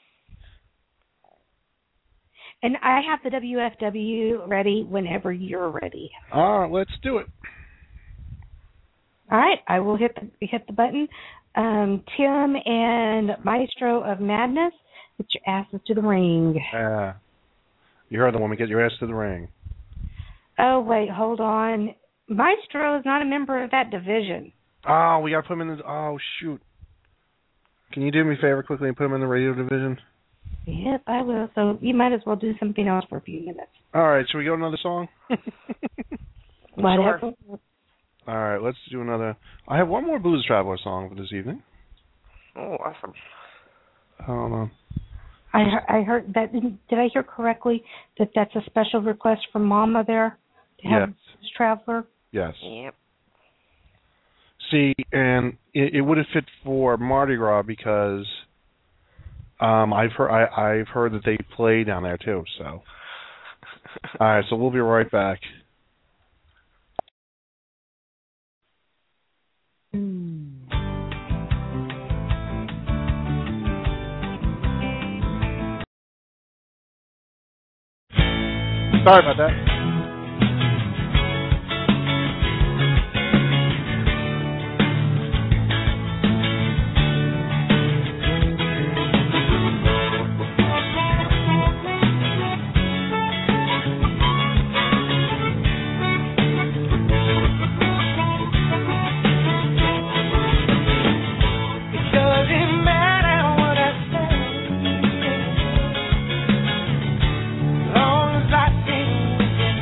And I have the W F W ready whenever you're ready. All right, let's do it. All right, I will hit the hit the button. Um, Tim and Maestro of Madness, get your asses to the ring. Uh, you heard the woman. Get your ass to the ring. Oh wait, hold on. Maestro is not a member of that division. Oh, we got to put him in the... Oh, shoot. Can you do me a favor quickly and put him in the radio division? Yep, I will. So you might as well do something else for a few minutes. All right, should we go to another song? Whatever. Sure. All right, let's do another... I have one more Blues Traveler song for this evening. Oh, awesome. Hold on. I heard, I heard that. Did I hear correctly that that's a special request from Mama there to have Yes. Blues Traveler? Yes. Yep. See, and it, it would have fit for Mardi Gras because um, I've heard I, I've heard that they play down there too. So, all right, so we'll be right back. Sorry about that. Long as I stay with you.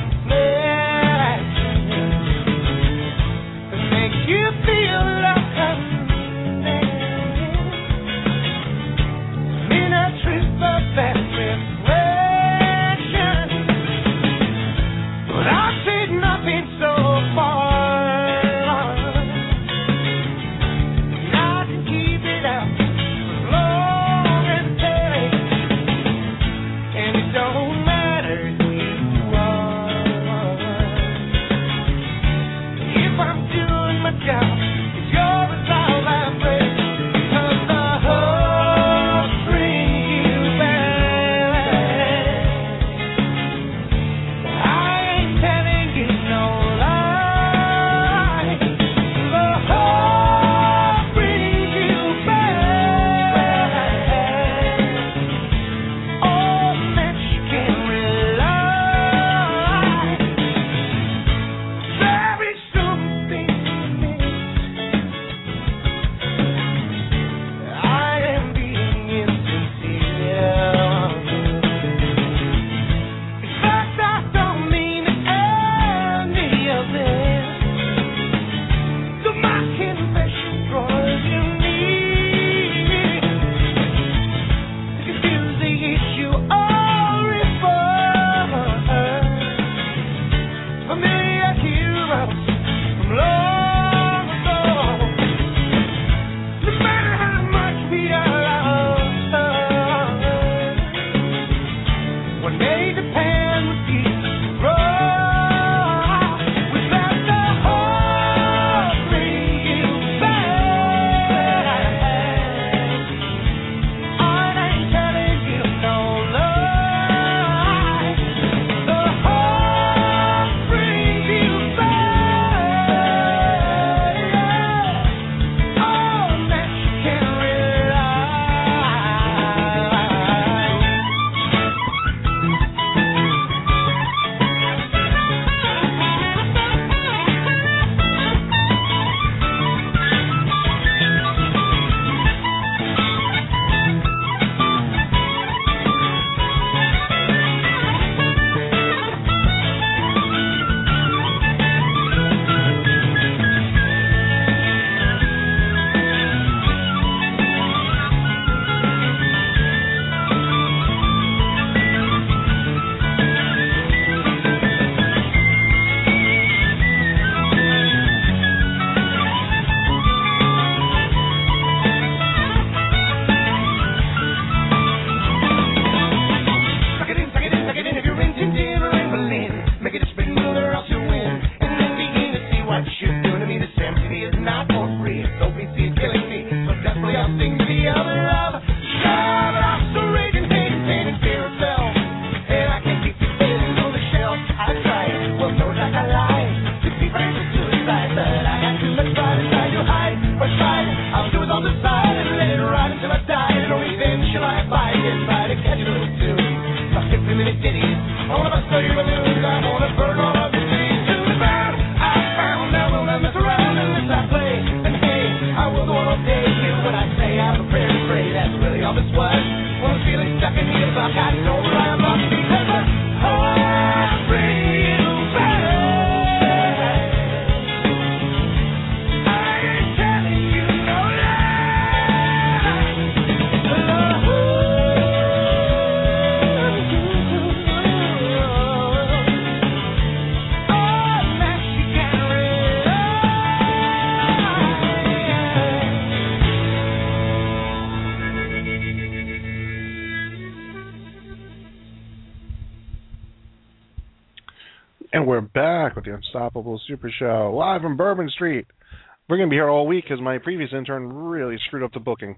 And we're back with the Unstoppable Super Show, live from Bourbon Street. We're going to be here all week because my previous intern really screwed up the booking.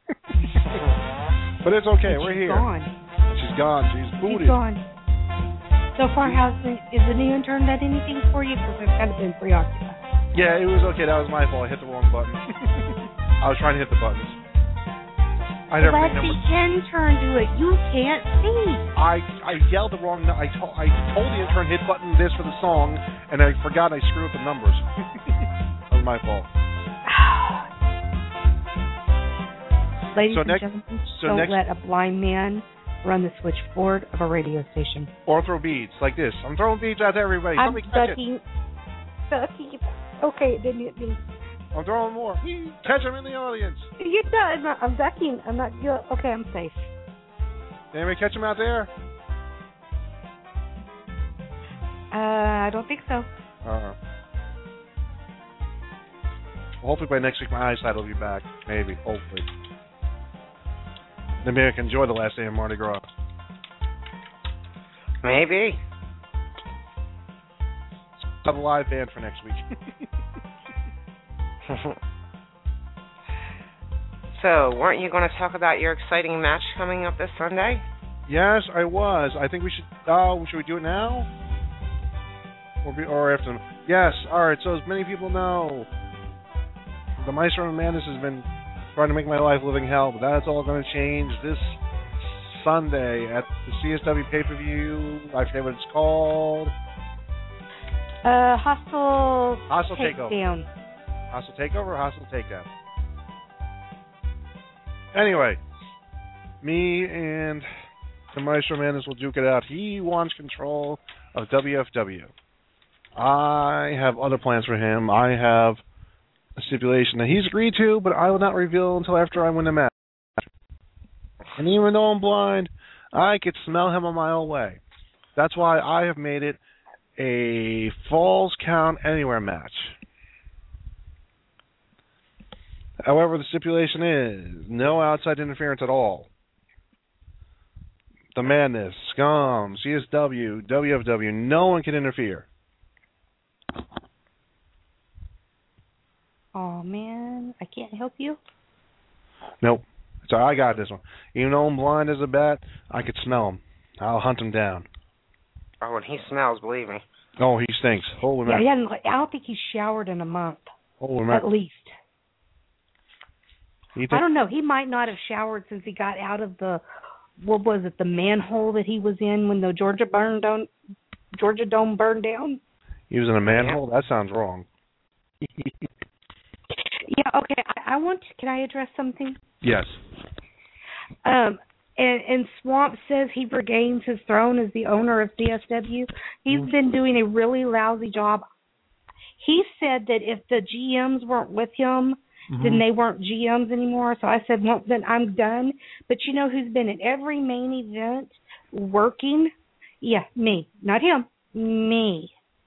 But it's okay, and we're she's here. Gone. She's gone. She's booted. She's gone. So far, how's the, is the new intern done anything for you? Because I've kind of been preoccupied. Yeah, it was okay. That was my fault. I hit the wrong button. I was trying to hit the buttons. I never Let the intern do it. You can't see. I I yelled the wrong. No- I told I told the intern hit button this for the song, and I forgot I screwed up the numbers. That was my fault. Ladies So and next- gentlemen, so don't next- let a blind man run the switchboard of a radio station. Or throw beads like this. I'm throwing beads out to everybody. I'm Somebody catch it. ducking. Ducking. Okay, it didn't hit me. I'm throwing more. Catch them in the audience. You know, I'm, not, I'm ducking. I'm not. You okay, I'm safe. Did anybody catch them out there? Uh, I don't think so. Uh-uh. Well, hopefully by next week my eyesight will be back. Maybe. Hopefully. Then maybe I can enjoy the last day of Mardi Gras. Maybe. Have a live band for next week. So, weren't you going to talk about your exciting match coming up this Sunday? Yes, I was. I think we should. Oh, should we do it now? Or, be, or after? Yes. All right. So as many people know, the Maestro of Madness has been trying to make my life living hell, but that's all going to change this Sunday at the C S W pay-per-view. I forget what it's called. Uh, hostile. Hostile Takeover. Takedown. Hostile Takeover or Hostile Takedown? Anyway, me and the Maestro Madness will duke it out. He wants control of W F W. I have other plans for him. I have a stipulation that he's agreed to, but I will not reveal until after I win the match. And even though I'm blind, I could smell him a mile away. That's why I have made it a Falls Count Anywhere match. However, the stipulation is no outside interference at all. The Madness, Scum, C S W, W F W, no one can interfere. Oh man, I can't help you. Nope. So I got this one. Even though I'm blind as a bat, I could smell him. I'll hunt him down. Oh, and he smells, believe me. Oh, he stinks. Holy Yeah, man. he hasn't, I don't think he's showered in a month. Holy man. At least. You think- I don't know. He might not have showered since he got out of the, what was it, the manhole that he was in when the Georgia burned down, Georgia Dome burned down. He was in a manhole? That sounds wrong. Yeah. Okay. I, I want. To, can I address something? Yes. Um. And, and Swamp says he regains his throne as the owner of C S W. He's Mm-hmm. been doing a really lousy job. He said that if the G Ms weren't with him, Mm-hmm. then they weren't G Ms anymore. So I said, well, then I'm done. But you know who's been at every main event working? Yeah, me. Not him. Me.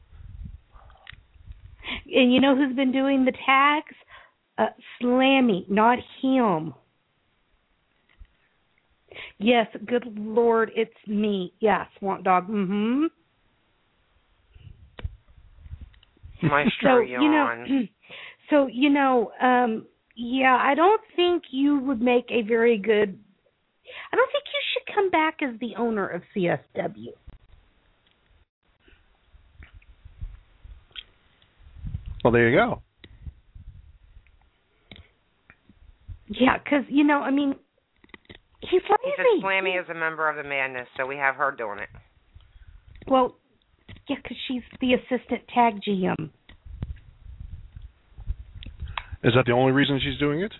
And you know who's been doing the tags? Uh, Slammy, not him. Yes, good Lord, it's me. Yeah, Swamp Dog. Mm-hmm. Maestro, So, you you know, on. so, you know, um, yeah, I don't think you would make a very good, I don't think you should come back as the owner of C S W. Well, there you go. Yeah, because, you know, I mean, he's He said lazy. Slammy is a member of the Madness, so we have her doing it. Well, yeah, because she's the assistant tag G M. Is that the only reason she's doing it?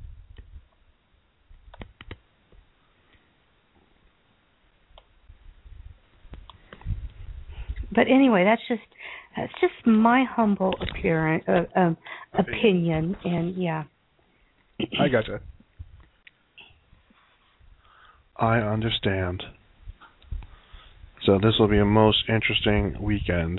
But anyway, that's just that's just my humble appearance, uh, um, opinion, and yeah. I gotcha. I understand. So this will be a most interesting weekend.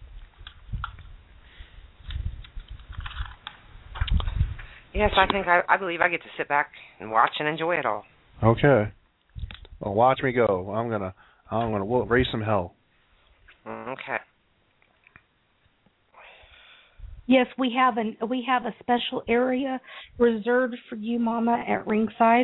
Yes, I think I, I believe I get to sit back and watch and enjoy it all. Okay. Well, watch me go. I'm gonna, I'm gonna we'll raise some hell. Okay. Yes, we have an we have a special area reserved for you, Mama, at ringside.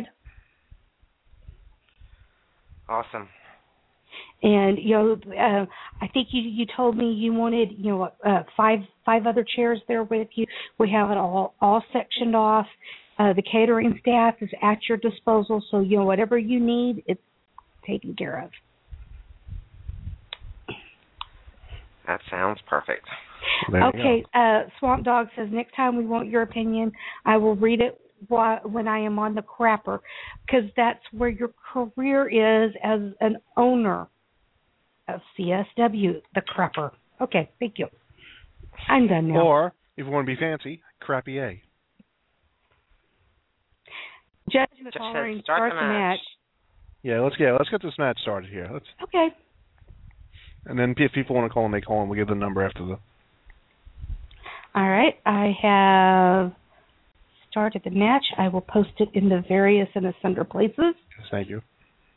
Awesome. And you know, uh, I think you you told me you wanted you know uh, five five other chairs there with you. We have it all all sectioned off. Uh, the catering staff is at your disposal, so you know whatever you need, it's taken care of. That sounds perfect. Okay, uh, Swamp Dog says next time we want your opinion, I will read it wh- when I am on the crapper, because that's where your career is as an owner of C S W, the crapper. Okay, thank you. I'm done now. Or, if you want to be fancy, crappy A. Judge Just McCollering, says start the match. Yeah, let's get let's get this match started here. Let's. Okay. And then if people want to call and they call, and we'll give the number after the. All right, I have started the match. I will post it in the various and asunder places. Yes, thank you.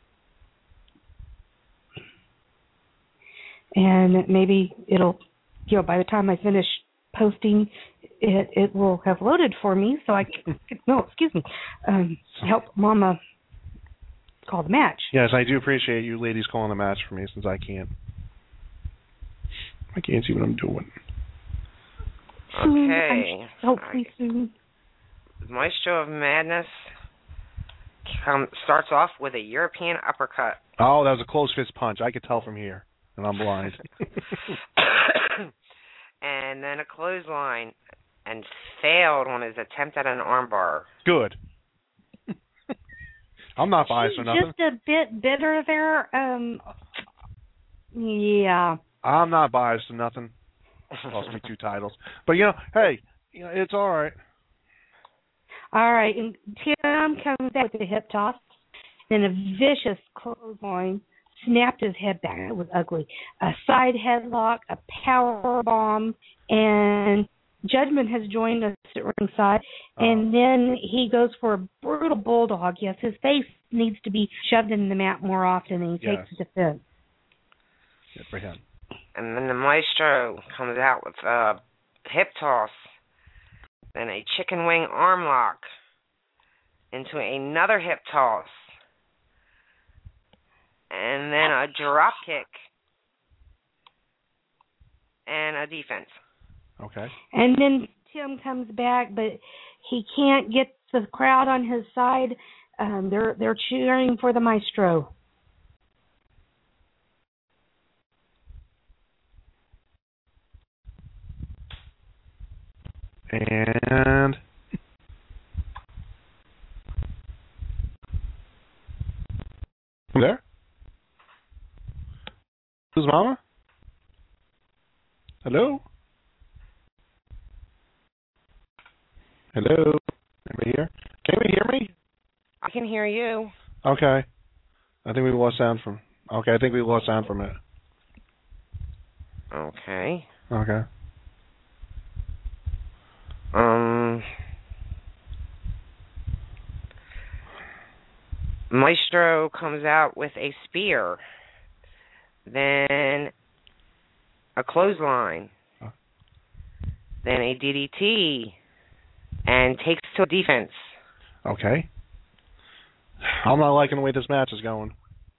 And maybe it'll, you know, by the time I finish posting, it it will have loaded for me, so I can, no, excuse me, um, help Mama call the match. Yes, I do appreciate you ladies calling the match for me, since I can't. I can't see what I'm doing. Soon, Okay. hopefully soon. Maestro of Madness come, starts off with a European uppercut. Oh, that was a close fist punch. I could tell from here, and I'm blind. And then a clothesline, and failed on his attempt at an armbar. Good. I'm not biased or nothing. Just a bit bitter there. Um, yeah. I'm not biased or nothing. Lost me two titles, but you know, hey, you know, it's all right. All right, and Tim comes out with a hip toss, then a vicious clothesline, snapped his head back. It was ugly. A side headlock, a power bomb, and Judgment has joined us at ringside. Oh. And then he goes for a brutal bulldog. Yes, his face needs to be shoved in the mat more often, and he Yes. takes the defense. Good for him. And then the Maestro comes out with a hip toss, then a chicken wing arm lock into another hip toss, and then a drop kick and a defense. Okay. And then Tim comes back, but he can't get the crowd on his side. Um, they're they're cheering for the Maestro. And you there? Who's Mama? Hello? Hello? Anybody here? Can we hear me? I can hear you. Okay. I think we lost sound from. Okay, I think we lost sound from it. Okay. Okay. Um, Maestro comes out with a spear, then a clothesline, huh? then a D D T, and takes to defense. Okay. I'm not liking the way this match is going.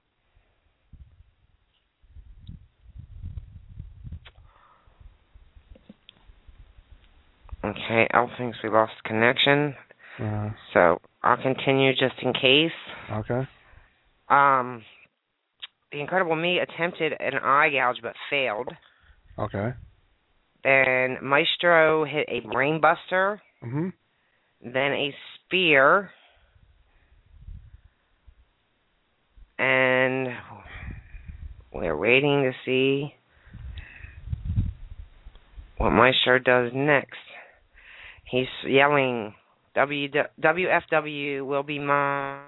Okay, Al thinks we lost connection, Uh, so I'll continue just in case. okay. Um, the Incredible Me attempted an eye gouge but failed. Okay. Then Maestro hit a brainbuster, Mm-hmm. then a spear, and we're waiting to see what Maestro does next. He's yelling, W F W will be mine.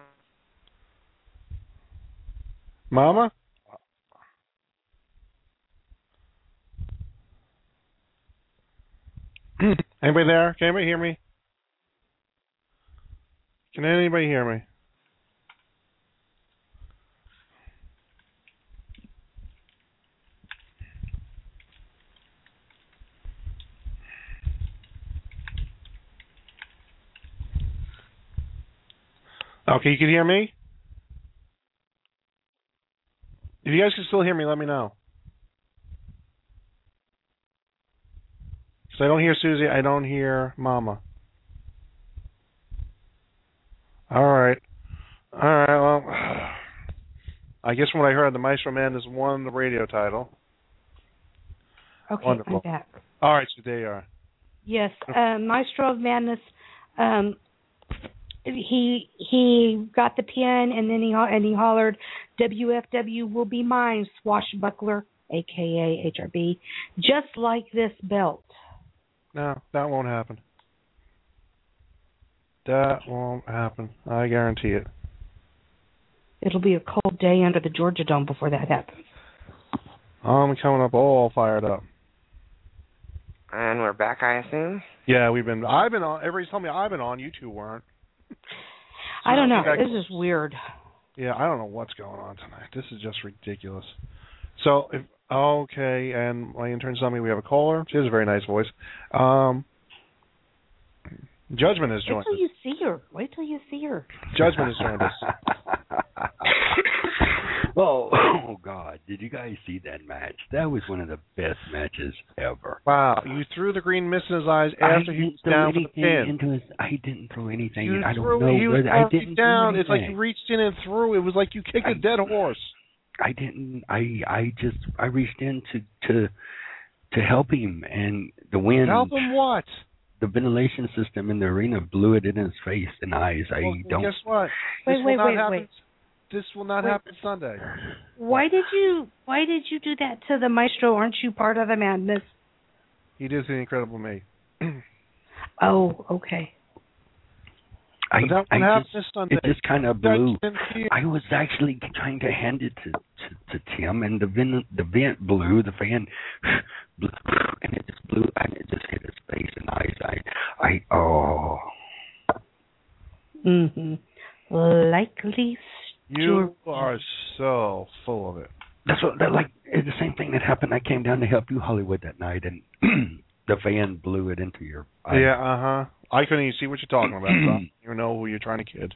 Mama? Anybody there? Can anybody hear me? Can anybody hear me? Okay, you can hear me? If you guys can still hear me, let me know. Because I don't hear Susie, I don't hear Mama. All right. All right, well, I guess when I heard the Maestro Madness won the radio title. Okay, Wonderful. I'm back. All right, so there you are. Yes, uh, Maestro of Madness. Um, he he got the pin, and then he and he hollered, "W F W will be mine, Swashbuckler, aka H R B, just like this belt." No, that won't happen. That won't happen. I guarantee it. It'll be a cold day under the Georgia Dome before that happens. I'm coming up all fired up. And we're back, I assume? Yeah, we've been. I've been on. Everybody's telling me I've been on. You two weren't. So I don't know. I This is weird. Yeah, I don't know what's going on tonight. This is just ridiculous. So, if okay, and my intern told me we have a caller. She has a very nice voice. Um, Judgment has joined Wait till us. you see her. Wait till you see her. Judgment has joined us. Oh, oh, God. Did you guys see that match? That was one of the best matches ever. Wow. You threw the green mist in his eyes after I he was didn't throw down for the anything pin. into his, I didn't throw anything You in. I threw, don't know he was whether I didn't down. do It's like anything. you reached in and threw. It was like you kicked I, a dead horse. I didn't. I I just I reached in to to to help him, and the wind. Help him what? The ventilation system in the arena blew it in his face and eyes. I well, don't. Guess what? Wait, this wait, will not wait, happen. wait. This will not Wait. happen Sunday. Why did you Why did you do that to the Maestro? Aren't you part of the madness? He did the Incredible Me. Oh, okay. I, But that I will happen just, this Sunday. it just kind of blew. Judgment here. I was actually trying to hand it to, to, to Tim, and the vent, the vent blew, the fan blew, and it just blew, and it just hit his face and eyes. I, I, oh. Mm-hmm. Likely. You are so full of it. That's what, that, like, it's the same thing that happened. I came down to help you, Hollywood, that night, and the fan blew it into your eye. Yeah, uh-huh. I couldn't even see what you're talking about, so you know who you're trying to kid.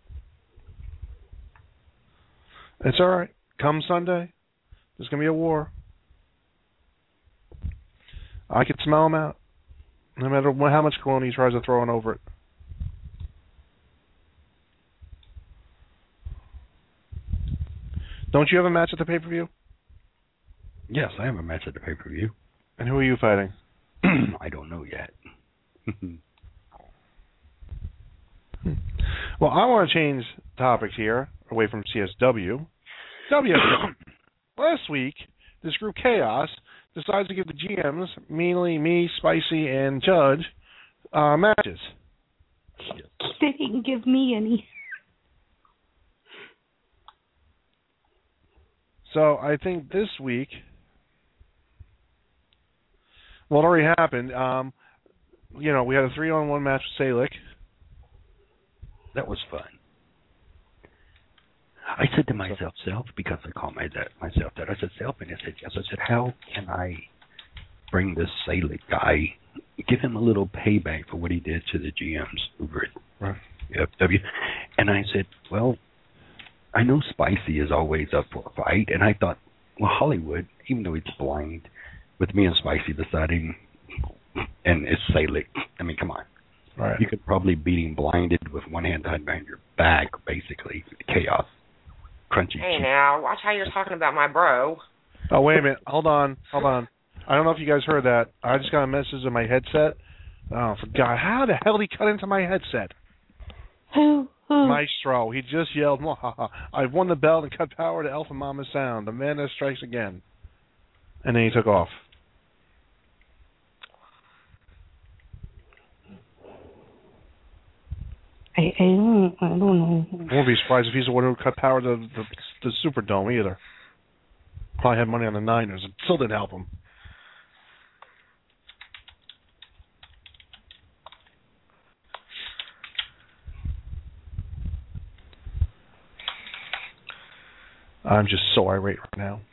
It's all right. Come Sunday, there's going to be a war. I could smell him out, no matter what, how much cologne he tries to throw in over it. Don't you have a match at the pay-per-view? Yes, I have a match at the pay-per-view. And who are you fighting? I don't know yet. Well, I want to change topics here, away from C S W. W F W. Last week, this group Chaos decides to give the G Ms, mainly me, Spicy, and Judge, uh, matches. They didn't give me any. So I think this week, well, it already happened. Um, you know, we had a three-on-one match with Salick. That was fun. I said to myself, Self, because I call my that, myself that, I said, Self, and I said, yes. I said, how can I bring this Salick guy, give him a little payback for what he did to the G Ms over at Right. F W? And I said, well, I know Spicy is always up for a fight, and I thought, well, Hollywood, even though he's blind, with me and Spicy deciding, and it's Salick, I mean, come on. Right. You could probably beat him blinded with one hand tied behind your back, basically. Chaos. Crunchy. Hey, now, watch how you're talking about my bro. Oh, wait a minute. Hold on. Hold on. I don't know if you guys heard that. I just got a message in my headset. Oh, for God. How the hell did he cut into my headset? Who? Who? Maestro. He just yelled, "Mwahaha. I've won the belt and cut power to Alpha Mama Sound. The man that strikes again." And then he took off. I, I don't. I don't know. I won't be surprised if he's the one who cut power to the, the Superdome either. Probably had money on the Niners. It still didn't help him. I'm just so irate right now.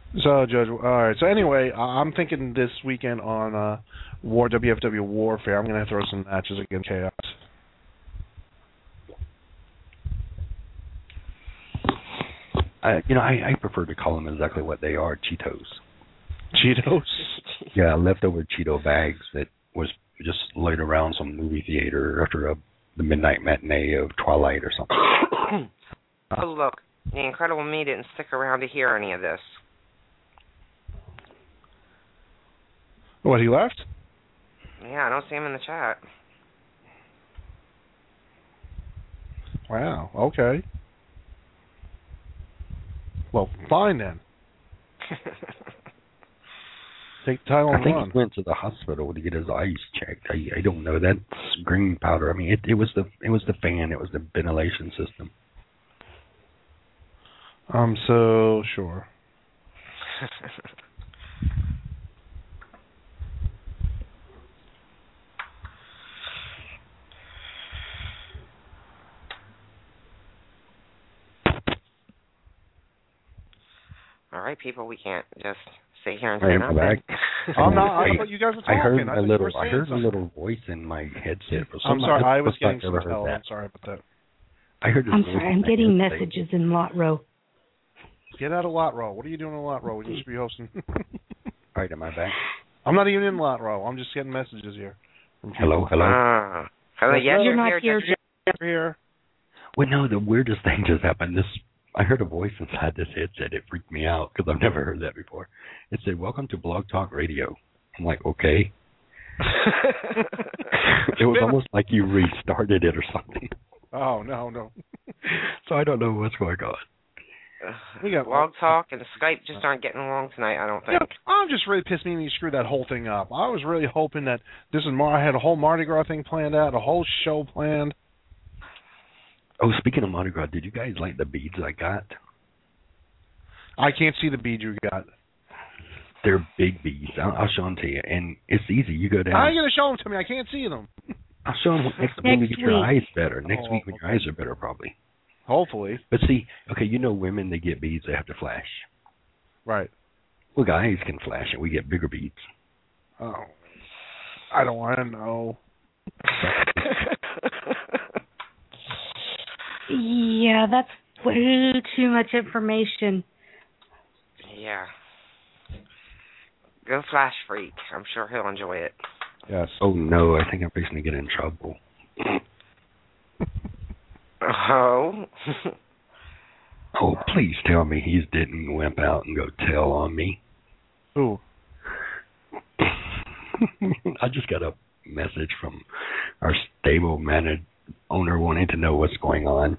So, Judge, all right. So, anyway, I'm thinking this weekend on uh, War W F W Warfare, I'm going to throw some matches against Chaos. I, you know, I, I prefer to call them exactly what they are, Cheetos. Cheetos? Yeah, leftover Cheeto bags that was just laid around some movie theater after a, the midnight matinee of Twilight or something. Oh, look, the Incredible Me didn't stick around to hear any of this. What, he left? Yeah, I don't see him in the chat. Wow, okay. Well, fine then. Take the title and I think run. he went to the hospital to get his eyes checked. I, I don't know. That's green powder. I mean, it, it was the it was the fan. It was the ventilation system. I'm so sure. All right, people, we can't just sit here and I say am nothing. back. I'm not. I thought you guys were talking. I heard I a thought you little. were I saying heard something. a little voice in my headset. I'm sorry. I was getting some never heard tell. that. I'm sorry about that. I heard. This I'm voice sorry. in I'm my getting headset. messages in lot row. Get out of lot row. What are you doing in lot row? You should be hosting. All right, am I back? I'm not even in lot row. I'm just getting messages here. From Hello, hello. Ah. Hello, yes, You're you're not here. here. Judge. You're here. Well, no, the weirdest thing just happened. This I heard a voice inside this headset. It freaked me out because I've never heard that before. It said, "Welcome to Blog Talk Radio." I'm like, okay. It was almost like you restarted it or something. Oh no, no. So I don't know what's going on. We got Blog Talk and Skype just aren't getting along tonight, I don't think. Yeah, I'm just really pissed me when you screwed that whole thing up. I was really hoping that this is Mar. I had a whole Mardi Gras thing planned out, a whole show planned. Oh, speaking of Mardi Gras, did you guys like the beads I got? I can't see the bead you got. They're big beads. I'll, I'll show them to you, and it's easy. You go down. How are you gonna show them to me? I can't see them. I'll show them next, Next when you get your week. eyes better. Next Oh, week when your okay. eyes are better, probably. Hopefully. But see, okay, you know women, they get beads, they have to flash. Right. Well, guys can flash it. We get bigger beads. Oh. I don't want to know. Yeah, that's way too much information. Yeah. Go Flash Freak. I'm sure he'll enjoy it. Yes. Oh, no, I think I'm fixing to get in trouble. Oh. Oh, please tell me he didn't wimp out and go tell on me. Who? I just got a message from our stable manager owner wanting to know what's going on.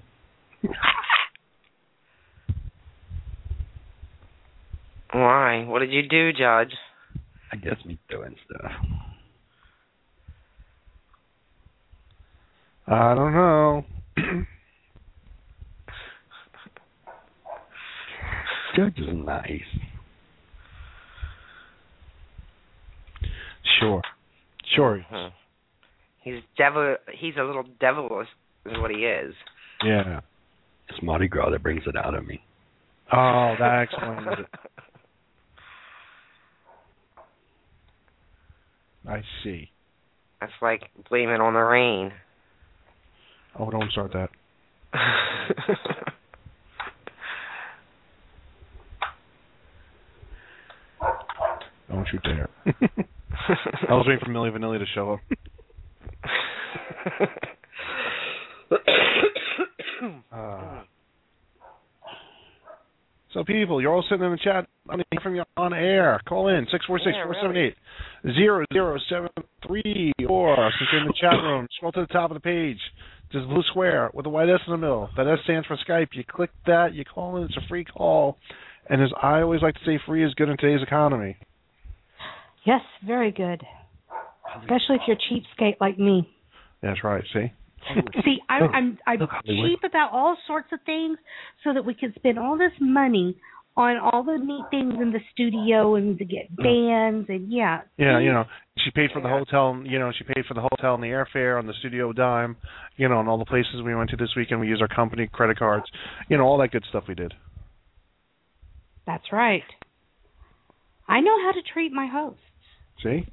Why? What did you do, Judge? I guess me doing stuff. I don't know. Judge is nice. Sure. Sure. Hmm. He's devil. He's a little devilish, is what he is. Yeah. It's Mardi Gras that brings it out of me. Oh, that explains it. I see. That's like blame it on the rain. Oh, don't start that. Don't you dare. I was waiting for Milli Vanilli to show up. uh, so, people, you're all sitting in the chat. I need to hear from you on air. Call in six four six, four seven eight, zero zero seven three. Or since you're in the chat room, scroll to the top of the page. There's a blue square with a white S in the middle. That S stands for Skype. You click that, you call in. It's a free call. And as I always like to say, free is good in today's economy. Yes, very good. Especially if you're cheapskate like me. That's right. See? See, I'm I'm I'm Look, Hollywood. cheap about all sorts of things so that we can spend all this money on all the neat things in the studio and to get bands and yeah. Yeah, you know, she paid for the hotel. You know, she paid for the hotel and the airfare on the studio dime. You know, and all the places we went to this weekend. We used our company credit cards. You know, all that good stuff we did. That's right. I know how to treat my hosts. See?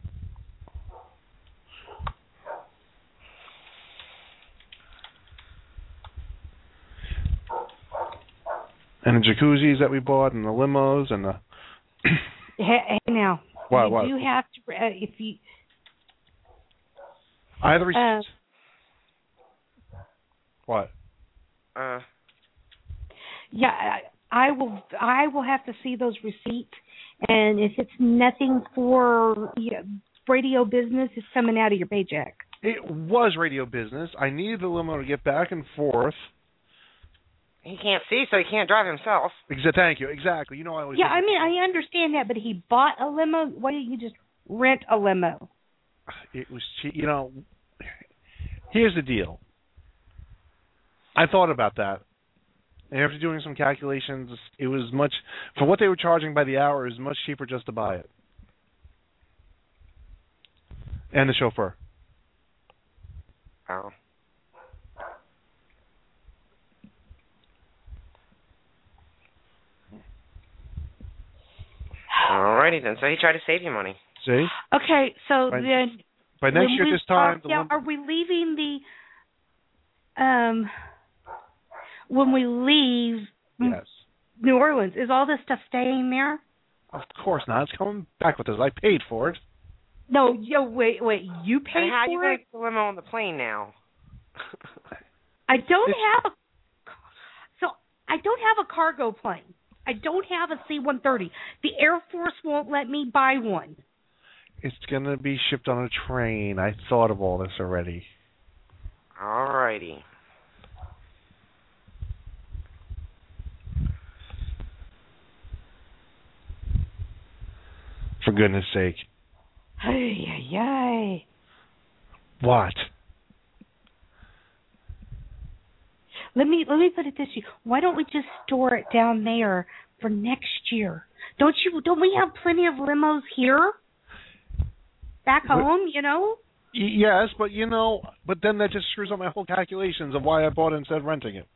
And the jacuzzis that we bought, and the limos, and the. hey, hey, now. What? You What? do have to uh, if you. I have the receipts. Uh, what? Uh. Yeah, I, I will. I will have to see those receipts, and if it's nothing for you know, radio business, it's coming out of your paycheck. It was radio business. I needed the limo to get back and forth. He can't see, so he can't drive himself. Exa- thank you. Exactly. You know, I always. Yeah, I mean, I understand that, but he bought a limo. Why didn't you just rent a limo? It was cheap. You know, here's the deal. I thought about that. And after doing some calculations, it was much, for what they were charging by the hour, it was much cheaper just to buy it. And the chauffeur. Oh. Alrighty then. So he tried to save you money. See? Okay, so By, then. by next year, we, this time. Are, yeah, are we leaving the. Um. When we leave yes. New Orleans, is all this stuff staying there? Of course not. It's coming back with us. I paid for it. No, yo, wait, wait. You paid and how for you it? going to get the limo on the plane now? I don't It's, have a. So I don't have a cargo plane. I don't have a C one thirty. The Air Force won't let me buy one. It's going to be shipped on a train. I thought of all this already. Alrighty. For goodness sake. Hey, ay, ay. What? Let me let me put it this way. Why don't we just store it down there for next year? Don't you? Don't we have plenty of limos here? Back home, you know. Y- yes, but you know, but then that just screws up my whole calculations of why I bought it instead of renting it.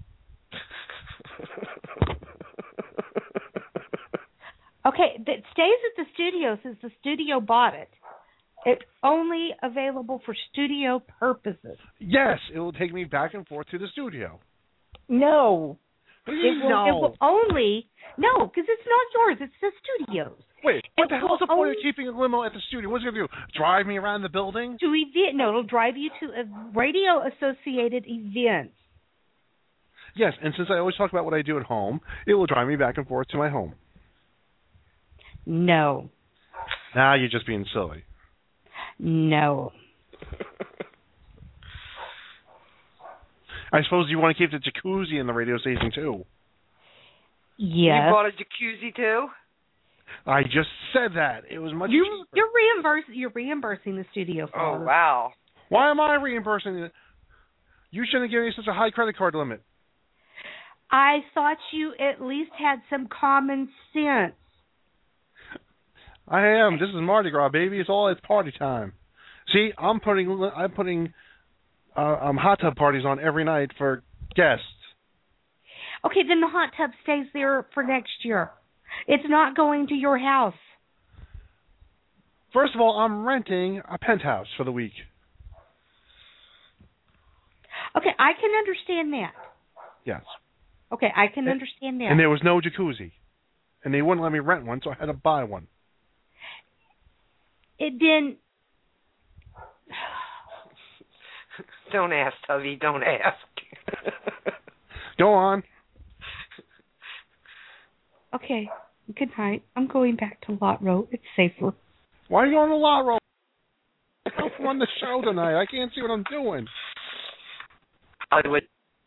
Okay, it stays at the studio since the studio bought it. It's only available for studio purposes. Yes, it will take me back and forth to the studio. No. It will, no. it will only... No, because it's not yours. It's the studio's. Wait, what it the hell's the point only, of keeping a limo at the studio? What's it going to do? Drive me around the building? To event, no, it'll drive you to a radio-associated events. Yes, and since I always talk about what I do at home, it will drive me back and forth to my home. No. Now you're just being silly. No. I suppose you want to keep the jacuzzi in the radio station, too. Yes. You bought a jacuzzi, too? I just said that. It was much you, cheaper. You're, reimbursing, you're reimbursing the studio for Oh, this. wow. Why am I reimbursing it? You shouldn't give me such a high credit card limit. I thought you at least had some common sense. I am. This is Mardi Gras, baby. It's all it's party time. See, I'm putting I'm putting uh, um, hot tub parties on every night for guests. Okay, then the hot tub stays there for next year. It's not going to your house. First of all, I'm renting a penthouse for the week. Okay, I can understand that. Yes. Okay, I can and, understand that. And there was no jacuzzi. And they wouldn't let me rent one, so I had to buy one. It didn't... Don't ask, Tubby. Don't ask. Go on. Okay, good night. I'm going back to Lot Row. It's safer. Why are you going to Lot Row? I run the show tonight. I can't see what I'm doing. Hollywood.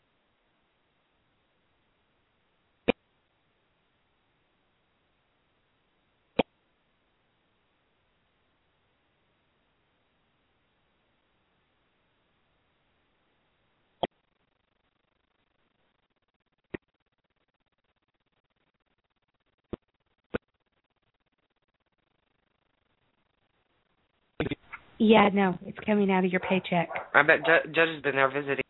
Yeah, no, it's coming out of your paycheck. I bet Ju- Judge has been there visiting.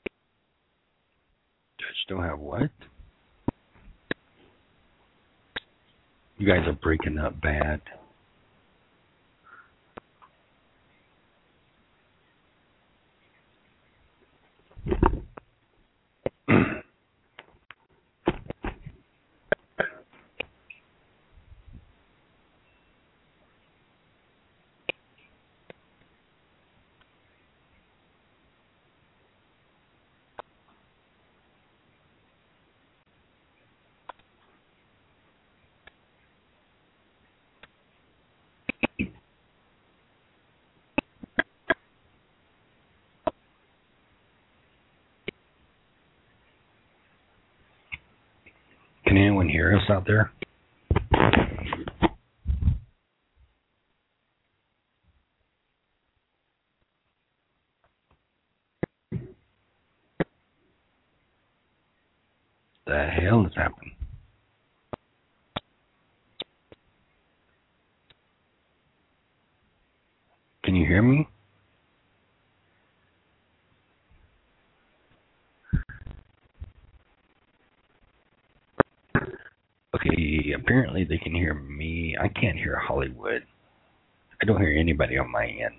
Judge don't have what? You guys are breaking up bad. Can anyone hear us out there? The hell is happening? Can you hear me? Okay, apparently they can hear me. I can't hear Hollywood. I don't hear anybody on my end.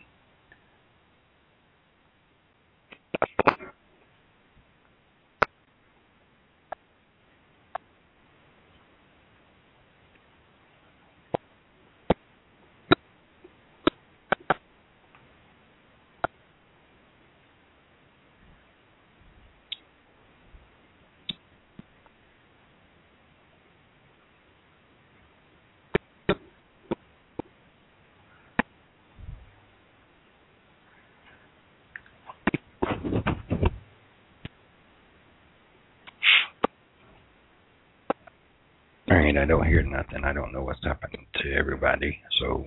Alright, I don't hear nothing. I don't know what's happening to everybody, so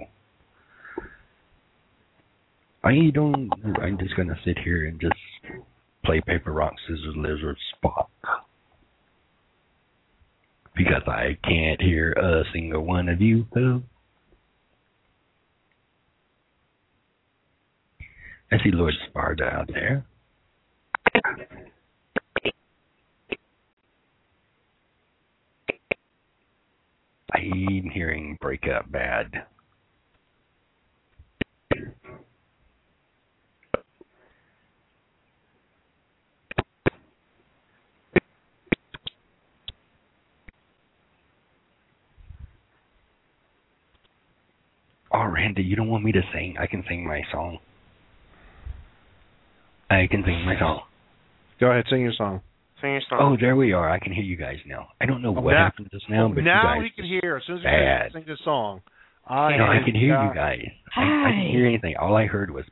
I don't, I'm just gonna sit here and just play paper, rock, scissors, lizard, spot. Because I can't hear a single one of you, though. I see Lord Sparta out there. I'm hearing breakup bad. Oh, Randy, you don't want me to sing? I can sing my song. I can sing my song. Go ahead, sing your song. Sing your song. Oh, there we are. I can hear you guys now. I don't know Oh, what now, happened just now, but now you guys he can hear. As soon as you bad. sing the song, I no, I can hear uh, you guys. I, I didn't hear anything. All I heard was.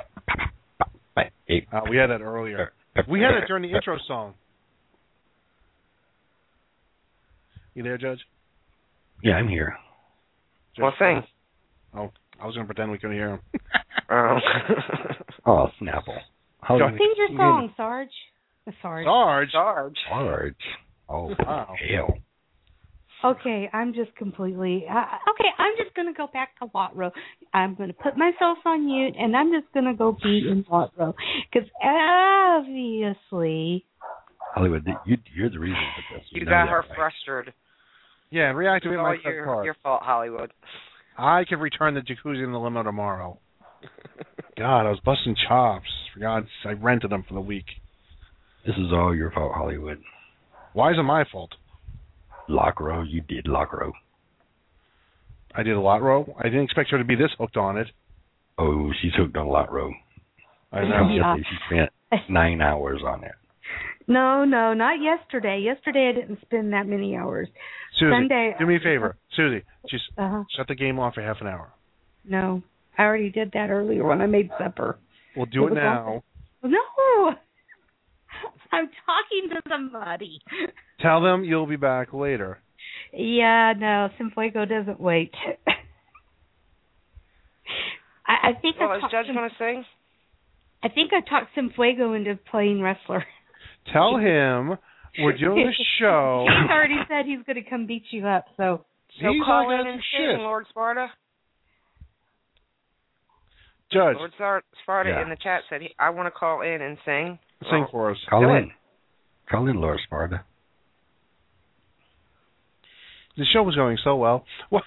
Uh, we had that earlier. We had it during the intro song. You there, Judge? Yeah, I'm here. Judge Well, sing. Oh, I was going to pretend we couldn't hear him. Oh. Oh, Snapple. Sing your song, Sarge. Sarge. Sarge. Sarge. Sarge. Oh, wow. Hell. Okay, I'm just completely. Uh, okay, I'm just going to go back to Lot Row. I'm going to put myself on mute, and I'm just going to go be in Lot Row. Because obviously. Hollywood, you, you're the reason for this. You, You know got that, her right? frustrated. Yeah, reactivate It's my all credit your, card. your fault, Hollywood. I can return the jacuzzi in the limo tomorrow. God, I was busting chops. For God's I rented them for the week. This is all your fault, Hollywood. Why is it my fault? Lock row, you did lock row. I did a lot row. I didn't expect her to be this hooked on it. Oh, she's hooked on lot row. I know. Yeah. She spent nine hours on it. No, no, not yesterday. Yesterday I didn't spend that many hours. Susie, Sunday, do me a favor. Susie, just uh-huh. shut the game off for half an hour. No, I already did that earlier when I made supper. We'll do it, it now. No, I'm talking to somebody. Tell them you'll be back later. Yeah, no, Simfuego doesn't wait. I, I think Well, I is talked Judge Sim- going to sing? I think I talked Simfuego into playing wrestler. Tell him we're doing a show. He's already said he's going to come beat you up, so. So He's call not in gonna and do sing, shit. Lord Sparta. Judge, Lord Sar- Sparta Yeah. in the chat said, he, I want to call in and sing. sing Well, for us. Call Do in. it. Call in, Lord Sparta. The show was going so well. What?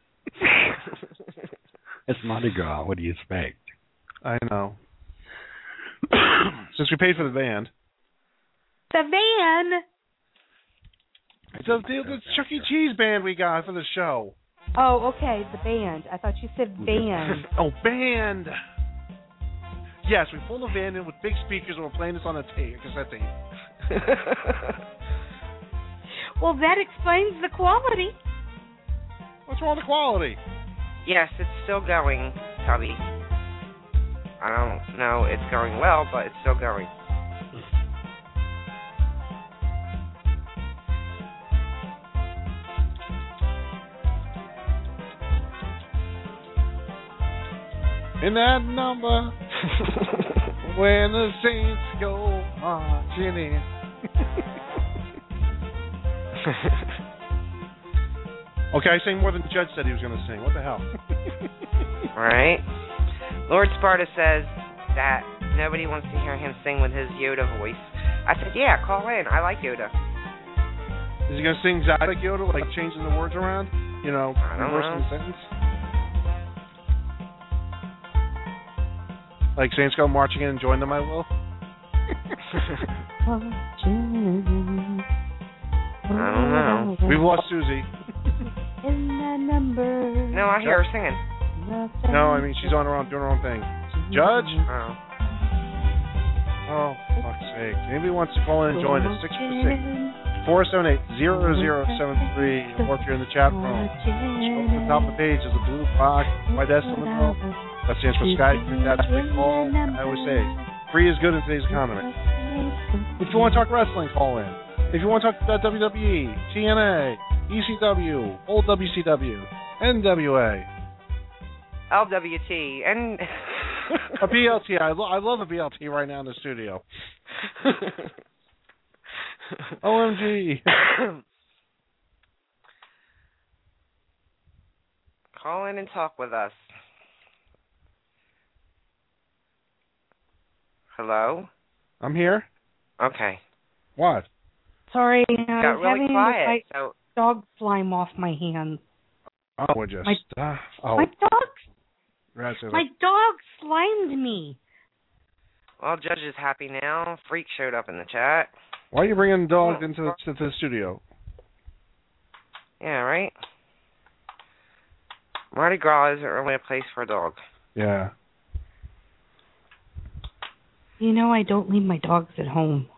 It's Mardi Gras. What do you expect? I know. Since we paid for the band. The van. It's a, the Chuck E. Cheese band we got for the show. Oh, okay, the band. I thought you said van. Oh, band. Yes, we pulled a van in with big speakers and we're playing this on a tape, cassette tape. Well, that explains the quality. What's wrong with the quality? Yes, it's still going, Tubby. I don't know it's going well, but it's still going. In that number, when the Saints go marching in. Okay, I sang more than the judge said he was going to sing. What the hell? Right. Lord Sparta says that nobody wants to hear him sing with his Yoda voice. I said, yeah, call in. I like Yoda. Is he going to sing exactly like Yoda, like changing the words around? You know, reversing the sentence? Like Saints go marching in and join them, I will? I don't know. We've lost Susie. In the number. No, I hear her singing. No, I mean, she's on her own, doing her own thing. Judge? Oh. Oh, for fuck's sake. Anybody wants to call in and join us? six four six, four seven eight, zero zero seven three. Or if you're in the chat room, scroll to the top of the page. There's a blue box. My desk on the top. That stands for Skype. That's what we call. I always say, free is good in today's economy. If you want to talk wrestling, call in. If you want to talk about W W E, T N A, E C W, old W C W, N W A, L W T, and a B L T. I, lo- I love a B L T right now in the studio. O M G. Call in and talk with us. Hello? I'm here. Okay. What? Sorry, I Got was really having quiet. my So dog slime off my hands. Oh, we're just. My, uh, oh, my dog. That's it. My dog slimed me. Well, Judge is happy now. Freak showed up in the chat. Why are you bringing dogs into the, to the studio? Yeah, right? Mardi Gras isn't really a place for a dog. Yeah. You know, I don't leave my dogs at home.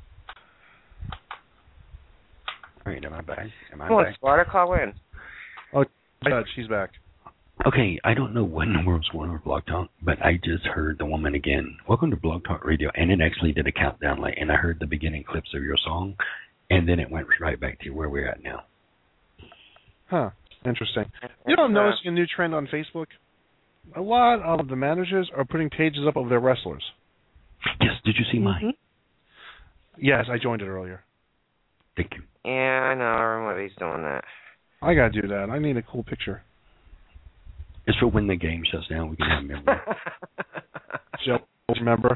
Wait, am I back? Am I Come on, back? Sparta, call in. Oh, Judge, she's back. Okay, I don't know what in the world's going on with Blog Talk, but I just heard the woman again. Welcome to Blog Talk Radio, and it actually did a countdown, like, and I heard the beginning clips of your song, and then it went right back to where we're at now. Huh. Interesting. You know, I'm noticing a new trend on Facebook. A lot of the managers are putting pages up of their wrestlers. Yes, did you see mine? Mm-hmm. Yes, I joined it earlier. Thank you. Yeah, I know. Everybody's doing that. I gotta do that. I need a cool picture. It's for when the game shuts down, we can have a memory. Joe, remember?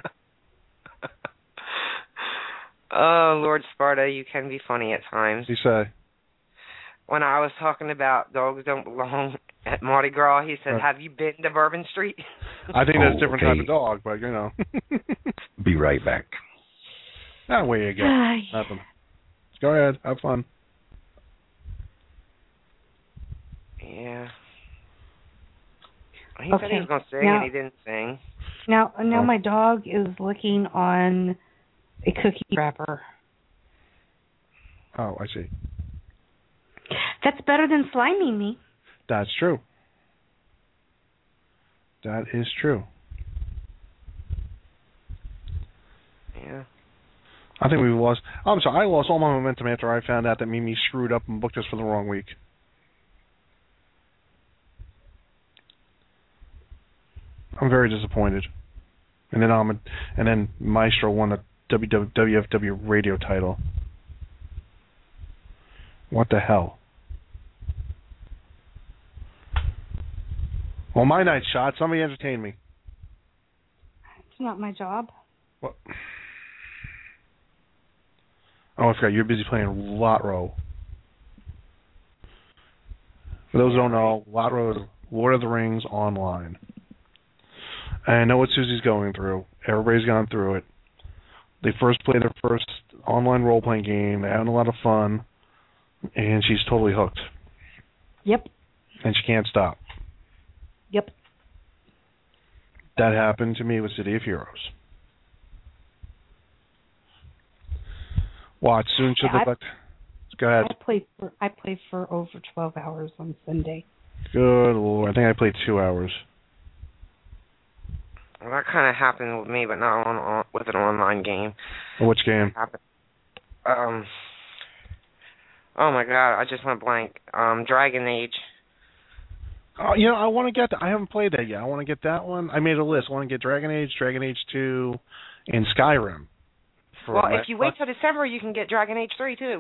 Oh, Lord Sparta, you can be funny at times. You say? When I was talking about dogs don't belong at Mardi Gras, he said, Right. "Have you been to Bourbon Street?" I think that's a Oh, different okay. type of dog, but you know. Be right back. That way you go. Nothing. Go ahead. Have fun. Yeah. He Okay. said he was going to sing, Now- and he didn't sing. Now, now Oh. my dog is licking on a cookie wrapper. Oh, I see. That's better than sliming me. That's true. That is true. Yeah. I think we lost. I'm sorry. I lost all my momentum after I found out that Mimi screwed up and booked us for the wrong week. I'm very disappointed. And then um, and then Maestro won a W F W radio title. What the hell? Well, my night's shot. Somebody entertain me. It's not my job. What? Oh, I forgot. You're busy playing Lot Row. For those who don't know, Lord of the Rings Online. And I know what Susie's going through. Everybody's gone through it. They first played their first online role-playing game. They're having a lot of fun. And she's totally hooked. Yep. And she can't stop. Yep. That happened to me with City of Heroes. Watch, soon she'll Yeah, be back. Go ahead. I played for I played for over twelve hours on Sunday. Good Lord. I think I played two hours. Well, that kind of happened with me, but not on, on with an online game. Which game? Um. Oh my God, I just went blank. Um, Dragon Age. Oh, you know, I want to get that. I haven't played that yet. I want to get that one. I made a list. I want to get Dragon Age, Dragon Age two, and Skyrim. Well, if you wait till December, you can get Dragon Age three too.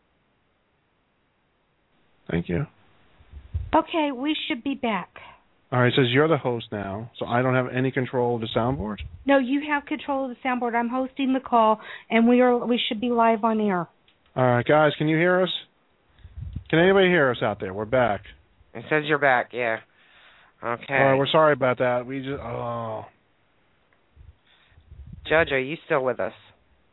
Thank you. Okay, we should be back. All right, it says you're the host now, so I don't have any control of the soundboard? No, you have control of the soundboard. I'm hosting the call, and we are we should be live on air. All right, guys, can you hear us? Can anybody hear us out there? We're back. It says you're back, yeah. Okay. All right, we're sorry about that. We just, oh. Judge, are you still with us?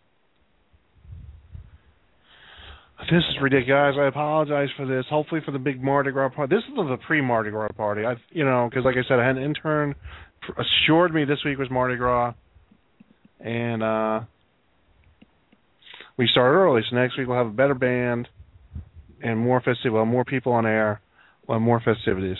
This is ridiculous, guys. I apologize for this. Hopefully for the big Mardi Gras party. This is the pre-Mardi Gras party. I, you know, because like I said, I had an intern assured me this week was Mardi Gras, and uh, we started early. So next week we'll have a better band and more festive. Well, more people on air. We'll have more festivities.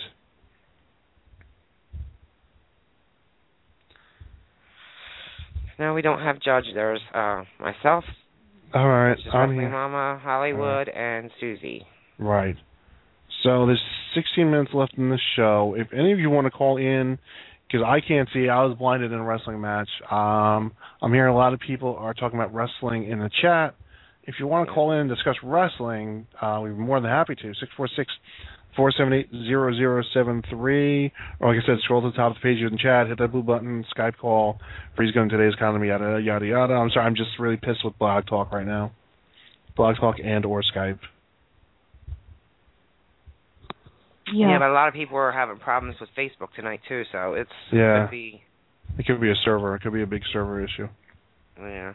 No, we don't have Judge. There's uh, myself. All right, Just I'm Wrestling here. Mama, Hollywood, right. and Susie. Right. So there's sixteen minutes left in this show. If any of you want to call in, because I can't see, I was blinded in a wrestling match. Um, I'm hearing a lot of people are talking about wrestling in the chat. If you want to call in and discuss wrestling, uh, we'd be more than happy to. six four six, four seven eight, zero zero seven three. Or like I said, scroll to the top of the page in the chat, hit that blue button, Skype call, freeze gun today's economy, yada, yada, yada. I'm sorry, I'm just really pissed with Blog Talk right now. Blog Talk and or Skype. Yeah. yeah, but a lot of people are having problems with Facebook tonight, too, so it's Yeah. it could be... It could be a server. It could be a big server issue. Yeah.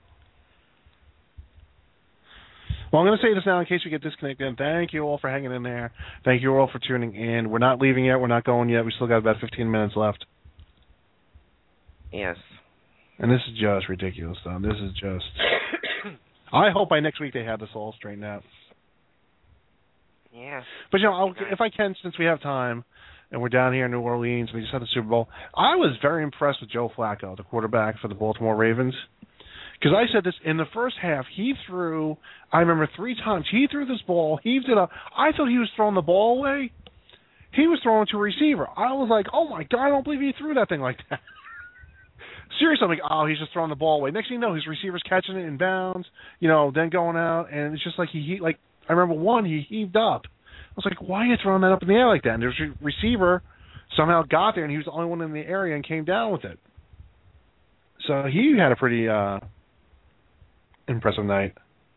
Well, I'm going to say this now in case we get disconnected. Thank you all for hanging in there. Thank you all for tuning in. We're not leaving yet. We're not going yet. We still got about fifteen minutes left. Yes. And this is just ridiculous, though. This is just... I hope by next week they have this all straightened out. Yeah. But, you know, I'll, if I can, since we have time, and we're down here in New Orleans, and we just had the Super Bowl, I was very impressed with Joe Flacco, the quarterback for the Baltimore Ravens. Because I said this, in the first half, he threw, I remember three times, he threw this ball, heaved it up. I thought he was throwing the ball away. He was throwing to a receiver. I was like, oh, my God, I don't believe he threw that thing like that. Seriously, I'm like, oh, he's just throwing the ball away. Next thing you know, his receiver's catching it in bounds, you know, then going out, and it's just like he, he like, I remember one, he heaved up. I was like, why are you throwing that up in the air like that? And the receiver somehow got there, and he was the only one in the area and came down with it. So he had a pretty uh, impressive night.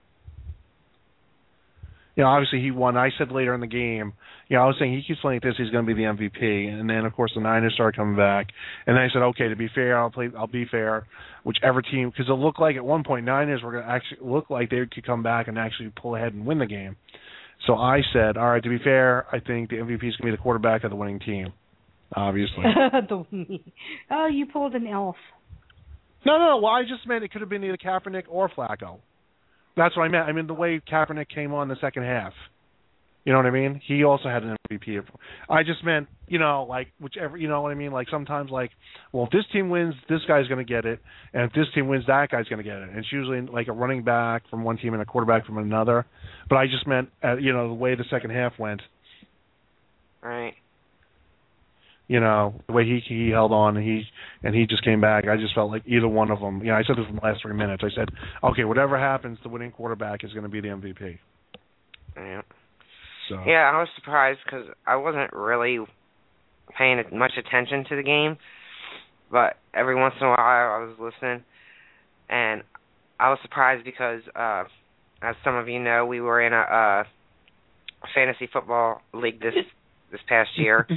You know, obviously he won. I said later in the game, you know, I was saying he keeps playing like this, he's going to be the M V P. And then, of course, the Niners started coming back. And then I said, okay, to be fair, I'll play. I'll be fair. Whichever team, because it looked like at one point Niners were going to actually look like they could come back and actually pull ahead and win the game. So I said, all right, to be fair, I think the M V P is going to be the quarterback of the winning team, obviously. Oh, you pulled an elf. No, no, no. Well, I just meant it could have been either Kaepernick or Flacco. That's what I meant. I mean, the way Kaepernick came on the second half. You know what I mean? He also had an M V P. I just meant, you know, like, whichever, you know what I mean? Like, sometimes, like, well, if this team wins, this guy's going to get it. And if this team wins, that guy's going to get it. And it's usually, like, a running back from one team and a quarterback from another. But I just meant, uh, you know, the way the second half went. Right. You know, the way he he held on and he and he just came back. I just felt like either one of them. You know, I said this in the last three minutes. I said, okay, whatever happens, the winning quarterback is going to be the M V P. Yeah. So. Yeah, I was surprised because I wasn't really paying much attention to the game, but every once in a while I was listening, and I was surprised because, uh, as some of you know, we were in a uh, fantasy football league this this past year.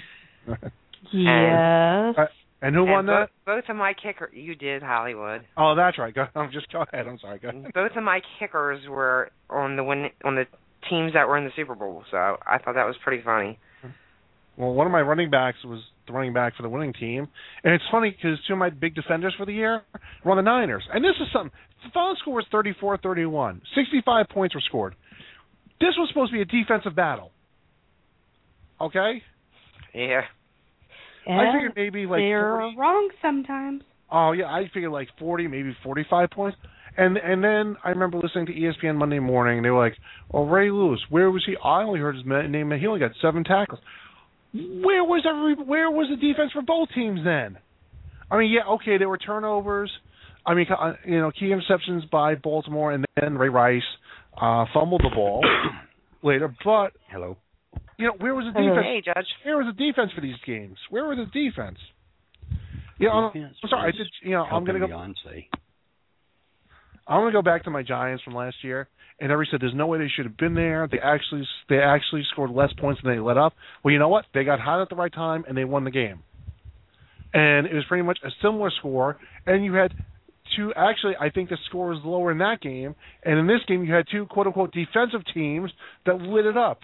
Yes. Uh, and who won and that? Both, both of my kickers, you did, Hollywood. Oh, that's right. Go, just go ahead. I'm sorry. Go ahead. Both of my kickers were on the win on the teams that were in the Super Bowl, so I thought that was pretty funny. Well, one of my running backs was the running back for the winning team, and it's funny because two of my big defenders for the year were on the Niners. And this is something. The final score was thirty-four thirty-one. sixty-five points were scored. This was supposed to be a defensive battle. Okay? Yeah. And I figured maybe like they're forty. wrong sometimes. Oh yeah, I figured like forty, maybe forty-five points. And and then I remember listening to E S P N Monday morning. And they were like, "Oh, Ray Lewis, where was he? I only heard his name. He only got seven tackles. Where was every? Where was the defense for both teams then? I mean, yeah, okay, there were turnovers. I mean, you know, key interceptions by Baltimore, and then Ray Rice uh, fumbled the ball later. But hello, You know, where was the defense? Hey, Judge. Where was the defense for these games? Where was the defense? You know, I'm, I'm sorry. I did. You know, I'm gonna go. Beyonce. I'm gonna go back to my Giants from last year, and everybody said there's no way they should have been there. They actually, they actually scored less points than they let up. Well, you know what? They got hot at the right time, and they won the game. And it was pretty much a similar score. And you had two. Actually, I think the score was lower in that game. And in this game, you had two quote unquote defensive teams that lit it up.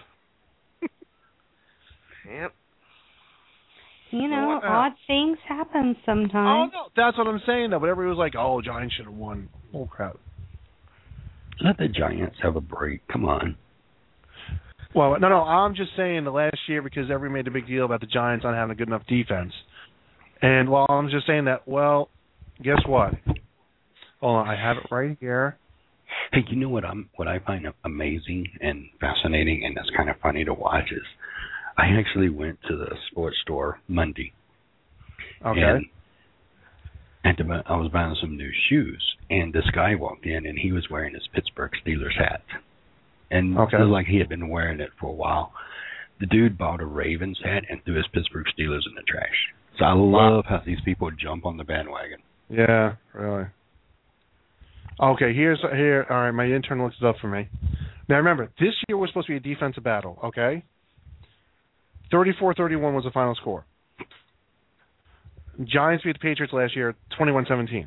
Yep. You know, odd things happen sometimes. Oh no, that's what I'm saying though. But everybody was like, "Oh, Giants should have won." Oh crap! Let the Giants have a break. Come on. Well, no, no. I'm just saying the last year because everybody made a big deal about the Giants not having a good enough defense. And while I'm just saying that, well, guess what? Hold on, I have it right here. Hey, you know what I'm what I find amazing and fascinating, and that's kind of funny to watch is. I actually went to the sports store Monday. Okay. And, and to, I was buying some new shoes, and this guy walked in, and he was wearing his Pittsburgh Steelers hat. And okay. it was like he had been wearing it for a while. The dude bought a Ravens hat and threw his Pittsburgh Steelers in the trash. So I love how these people jump on the bandwagon. Yeah, really. Okay, here's here. All right, my intern looks it up for me. Now remember, this year was supposed to be a defensive battle. Okay. thirty-four thirty-one was the final score. Giants beat the Patriots last year, twenty-one seventeen.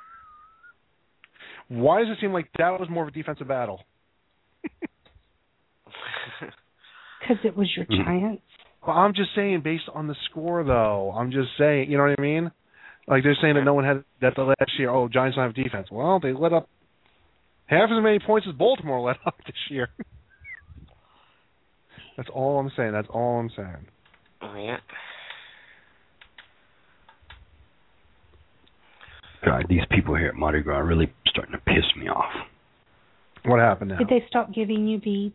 Why does it seem like that was more of a defensive battle? Because it was your Giants. Well, I'm just saying, based on the score, though. I'm just saying, you know what I mean? Like they're saying that no one had that the last year. Oh, Giants don't have defense. Well, they let up half as many points as Baltimore let up this year. That's all I'm saying. That's all I'm saying. Oh, yeah. God, these people here at Mardi Gras are really starting to piss me off. What happened now? Did they stop giving you beads?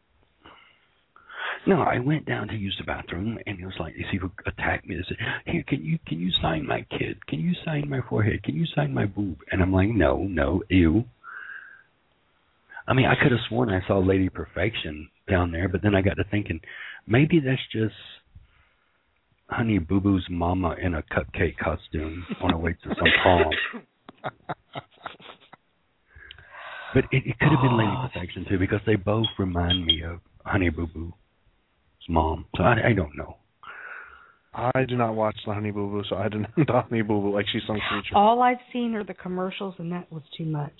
No, I went down to use the bathroom, and it was like these people attacked me. They said, "Here, can you can you sign my kid? Can you sign my forehead? Can you sign my boob?" And I'm like, "No, no, ew." I mean, I could have sworn I saw Lady Perfection down there, but then I got to thinking, maybe that's just Honey Boo Boo's mama in a cupcake costume on her way to some prom. But it, it could have been Lady Perfection too, because they both remind me of Honey Boo Boo's mom. So I, I don't know. I do not watch the Honey Boo Boo, so I didn't the Honey Boo Boo like she's some creature. All I've seen are the commercials, and that was too much.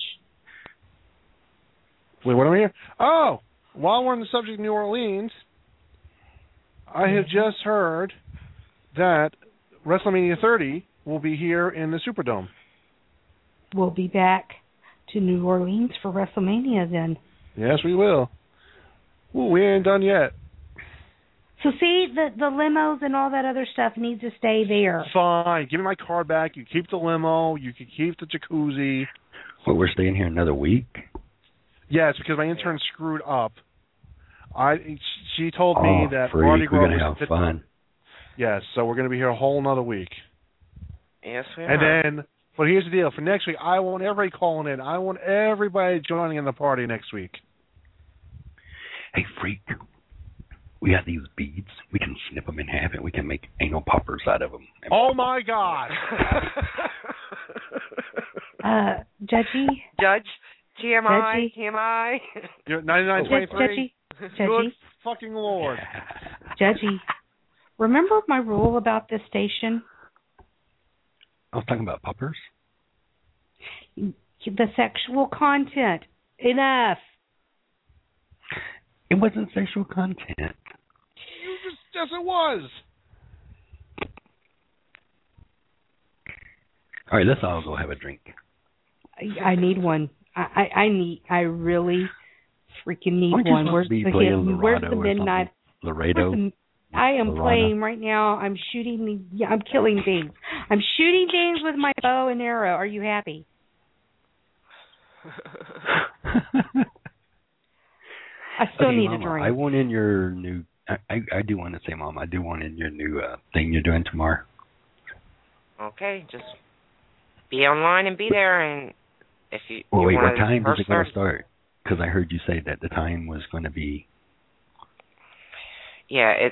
Wait, what am I here? Oh, while we're on the subject of New Orleans, I have just heard that WrestleMania thirty will be here in the Superdome. We'll be back to New Orleans for WrestleMania then. Yes, we will. Ooh, we ain't done yet. So see, the the limos and all that other stuff needs to stay there. Fine. Give me my card back. You keep the limo. You can keep the jacuzzi. Well, we're staying here another week? Yes, because my intern screwed up. I She told oh, me that freak. Mardi Gras We're going to was have fun. Yes, so we're going to be here a whole another week. Yes, we and are. And then, but here's the deal. For next week, I want everybody calling in. I want everybody joining in the party next week. Hey, freak. We got these beads. We can snip them in half, and we can make anal poppers out of them. Oh, my God. uh, Judgy? Judge? T M I? Judgy? T M I? You're ninety-nine twenty-three? Judgy? Good Judgy? fucking Lord. Judgy, remember my rule about this station? I was talking about poppers? The sexual content. Enough. It wasn't sexual content. You just, yes, it was. All right, let's all go have a drink. I, I need one. I, I, I need. I really freaking need Aren't you one. supposed Where's to be the playing hit- Where's Laredo the or midnight? Laredo. Where's the, I am Lorana. playing right now. I'm shooting. The, yeah, I'm killing things. I'm shooting things with my bow and arrow. Are you happy? I still okay, need Mama, a drink. I want in your new. I, I, I do want to say, Mom, I do want in your new uh, thing you're doing tomorrow. Okay, just be online and be there, and if you. Well, you wait, wanna what time is first it going start- to start? Because I heard you say that the time was going to be. yeah, it's,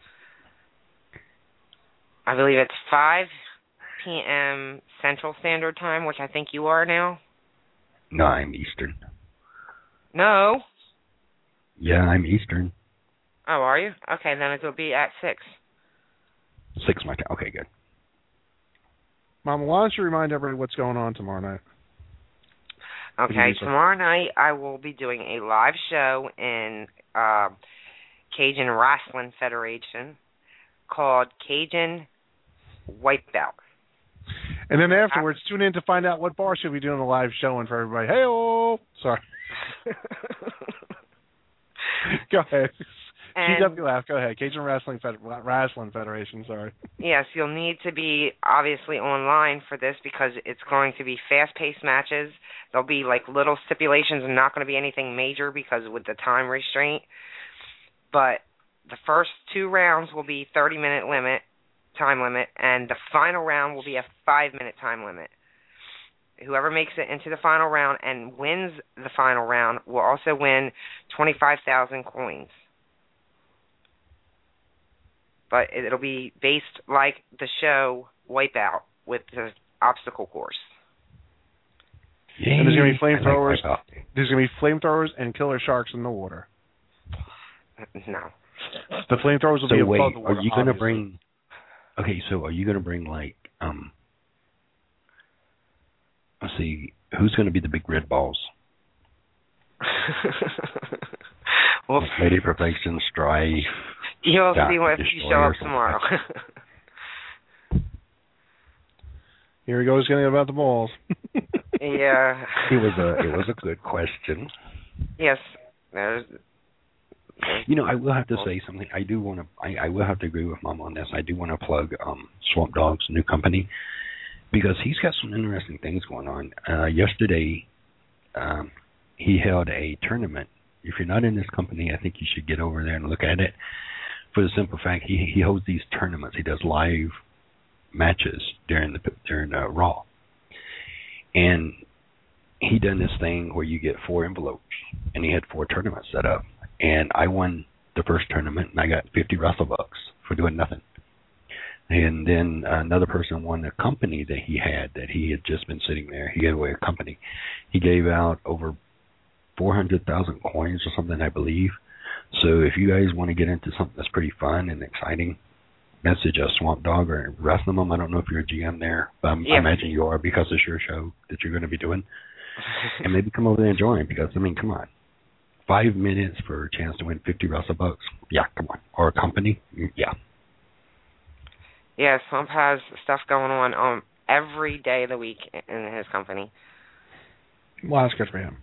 I believe it's five p.m. Central Standard Time, which I think you are now. No, I'm Eastern. No. Yeah, I'm Eastern. Oh, are you? Okay, then it'll be at six. Six my time. Okay, good. Mama, why don't you remind everybody what's going on tomorrow night? Okay, tomorrow night I will be doing a live show in uh, Cajun Wrestling Federation called Cajun Wipeout. And then afterwards, tune in to find out what bar should be doing a live showing for everybody. Hey-oh! Sorry. Go ahead. And, G W F, go ahead. Cajun Wrestling Fed- Wrestling Federation, sorry. Yes, you'll need to be obviously online for this because it's going to be fast-paced matches. There'll be like little stipulations and not going to be anything major because with the time restraint. But the first two rounds will be thirty-minute limit, time limit, and the final round will be a five-minute time limit. Whoever makes it into the final round and wins the final round will also win twenty-five thousand coins. But it'll be based like the show Wipeout with the obstacle course. Yay. And there's going to be flamethrowers. Like there's going to be flamethrowers and killer sharks in the water. No. The flamethrowers will so be wait, above the water. Are you going to bring? Okay, so are you going to bring like um? Let's see, who's going to be the big red balls? Well, Lady Perfection, Strife. You'll see what if you show up tomorrow. Here he goes getting about the balls. Yeah. It was a it was a good question. Yes. There's, there's you know, I will have to say something. I do want to. I, I will have to agree with Mom on this. I do want to plug um, Swamp Dog's new company because he's got some interesting things going on. Uh, yesterday, um, he held a tournament. If you're not in this company, I think you should get over there and look at it. For the simple fact, he he holds these tournaments. He does live matches during the during uh, Raw, and he done this thing where you get four envelopes, and he had four tournaments set up. And I won the first tournament, and I got fifty Russell bucks for doing nothing. And then another person won a company that he had that he had just been sitting there. He gave away a company. He gave out over four hundred thousand coins or something, I believe. So if you guys want to get into something that's pretty fun and exciting, message a Swamp Dog or Wrestling Mom. I don't know if you're a G M there, but I'm, yeah. I imagine you are because it's your show that you're going to be doing. And maybe come over there and join because, I mean, come on. Five minutes for a chance to win fifty Russell bucks. Yeah, come on. Or a company. Yeah. Yeah, Swamp has stuff going on um, every day of the week in his company. Well, that's good for him.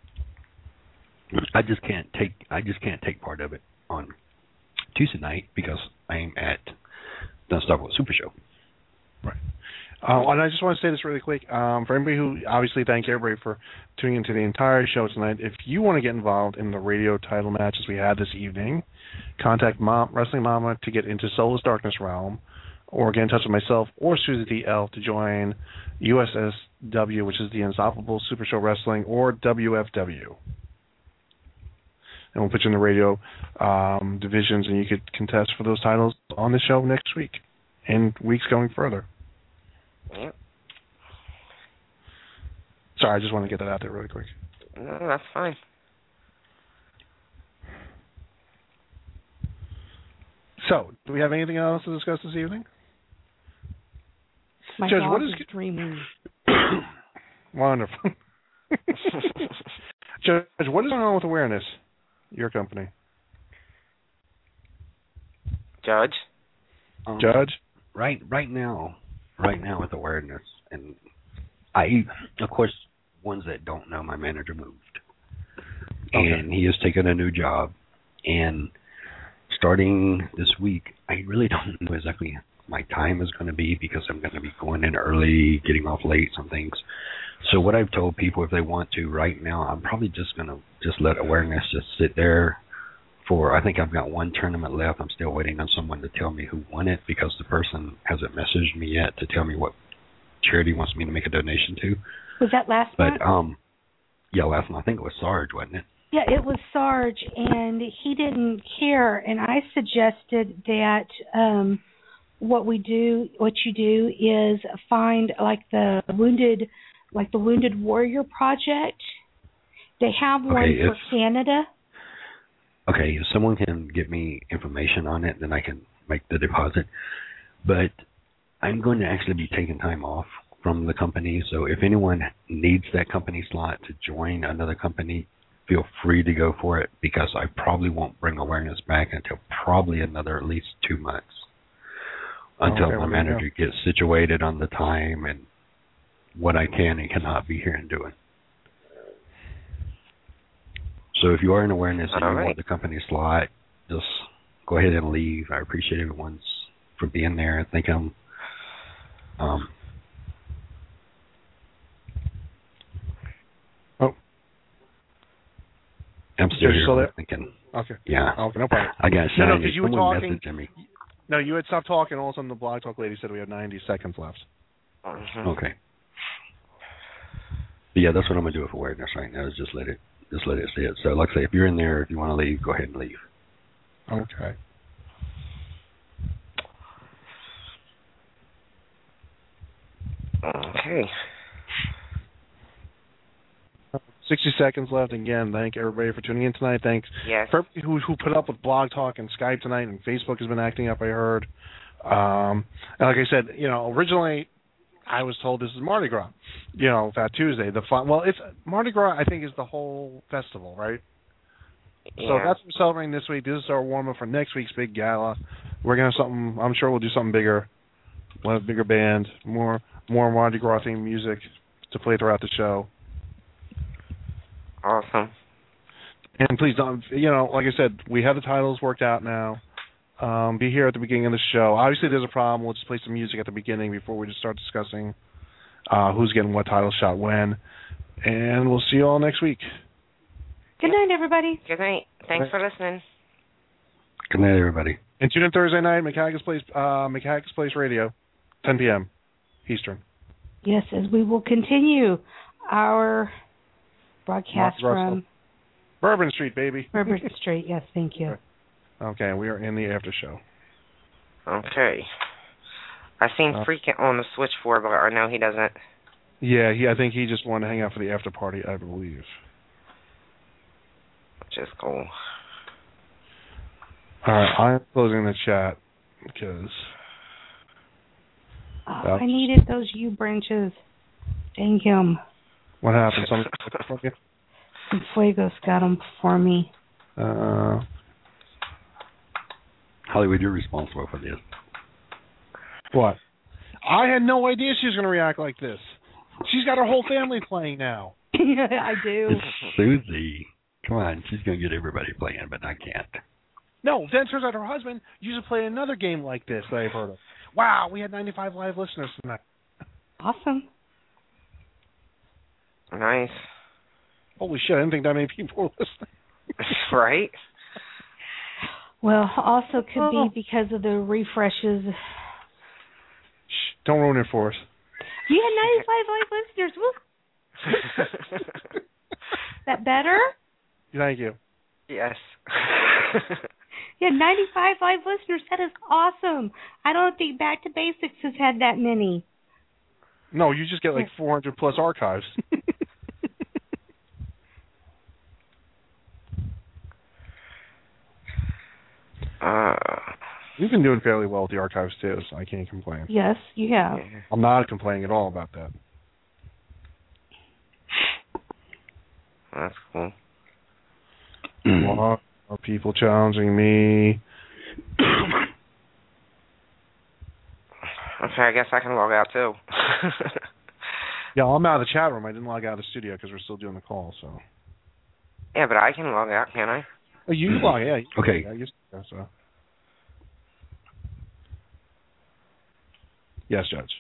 I just can't take I just can't take part of it on Tuesday night because I'm at the Star Wars Super Show. Right. Uh, and I just want to say this really quick. Um, for everybody who, obviously, thank everybody for tuning into the entire show tonight. If you want to get involved in the radio title matches we had this evening, contact Mom, Wrestling Mama to get into Soulless Darkness Realm, or get in touch with myself or Susie D L to join U S S W, which is the Unstoppable Super Show Wrestling, or W F W. And we'll put you in the radio um, divisions, and you could contest for those titles on the show next week and weeks going further. Yep. Sorry, I just want to get that out there really quick. No, that's fine. So, do we have anything else to discuss this evening? My Judge, dog what is is dreaming. Wonderful. Judge, what is going on with awareness? Your company. Judge? Um, Judge? Right right now, right now with awareness, and I, of course, ones that don't know, my manager moved. Okay. And he has taken a new job. And starting this week, I really don't know exactly my time is going to be because I'm going to be going in early, getting off late, some things. So what I've told people, if they want to, right now, I'm probably just going to just let awareness just sit there for, I think I've got one tournament left. I'm still waiting on someone to tell me who won it because the person hasn't messaged me yet to tell me what charity wants me to make a donation to. Was that last but, month? um, yeah, last month. I think it was Sarge, wasn't it? Yeah, it was Sarge, and he didn't care. And I suggested that um, what we do, what you do, is find like the wounded, like the Wounded Warrior Project. They have one Okay, for if- Canada. Okay, if someone can give me information on it, then I can make the deposit. But I'm going to actually be taking time off from the company, so if anyone needs that company slot to join another company, feel free to go for it, because I probably won't bring awareness back until probably another at least two months. Until Okay, my well, manager gets situated on the time and what I can and cannot be here and doing. So if you are in awareness and All you right. want the company slot, just go ahead and leave. I appreciate everyone's for being there. I think I'm um Oh. I'm still You're here still there? thinking. Okay. Yeah. Okay, no problem. I got shy. No, no, because you were Someone talking. messaged me. No, you had stopped talking. All of a sudden, the Blog Talk lady said we have ninety seconds left. Mhm. Okay. But yeah, that's what I'm gonna do with awareness right now. Is just let it, just let it sit. So, like I say, if you're in there, if you want to leave, go ahead and leave. Okay. Okay. sixty seconds left. Again, thank everybody for tuning in tonight. Thanks Yes. for everybody who, who put up with Blog Talk and Skype tonight, and Facebook has been acting up, I heard. Um, and like I said, you know, originally I was told this is Mardi Gras, you know, Fat Tuesday. The fun, well, it's Mardi Gras, I think, is the whole festival, right? Yeah. So that's what we're celebrating this week. This is our warm-up for next week's big gala. We're going to have something, I'm sure we'll do something bigger. We'll have a bigger band, more more Mardi Gras themed music to play throughout the show. Awesome. And please don't, you know, like I said, we have the titles worked out now. Um, be here at the beginning of the show. Obviously, there's a problem. We'll just play some music at the beginning before we just start discussing uh, who's getting what title shot when. And we'll see you all next week. Good night, everybody. Good night. Thanks for listening. Good night, everybody. And tune in Thursday night, McHaggis Place, uh, McHaggis Place Radio, ten p.m. Eastern. Yes, as we will continue our broadcast Russell. from Bourbon Street, baby. Bourbon Street. Yes, thank you. Okay, we are in the after show. Okay. I seen Uh, Freakin' on the switchboard, but I know he doesn't. Yeah, he. I think he just wanted to hang out for the after party, I believe. Which is cool. All right, I am closing the chat because Oh, That's- I needed those U branches. Dang him. what happened? Something from you? And Fuegos got them for me. Uh, Hollywood, you're responsible for this. what? I had no idea she was going to react like this. She's got her whole family playing now. I do. It's Susie. Come on, she's gonna get everybody playing, but I can't. No, then it turns out her husband used to play another game like this that I've heard of. Wow, we had ninety-five live listeners tonight. Awesome. Nice. Holy shit, I didn't think that many people were listening. Right? Well, also could Oh. be because of the refreshes. Shh, don't ruin it for us. You had ninety-five live listeners. Woo. That better? Thank you. Yes. Yeah, ninety-five live listeners. That is awesome. I don't think Back to Basics has had that many. No, you just get like four hundred plus archives. uh, We've been doing fairly well with the archives too, so I can't complain. Yes, you have. I'm not complaining at all about that. That's cool. Why are people challenging me? Okay, I guess I can log out too. Yeah, I'm out of the chat room. I didn't log out of the studio because we're still doing the call. So. Yeah, but I can log out, can't I? Oh, you can log, yeah. You can Okay. log out. You- yeah, so. Yes, Judge.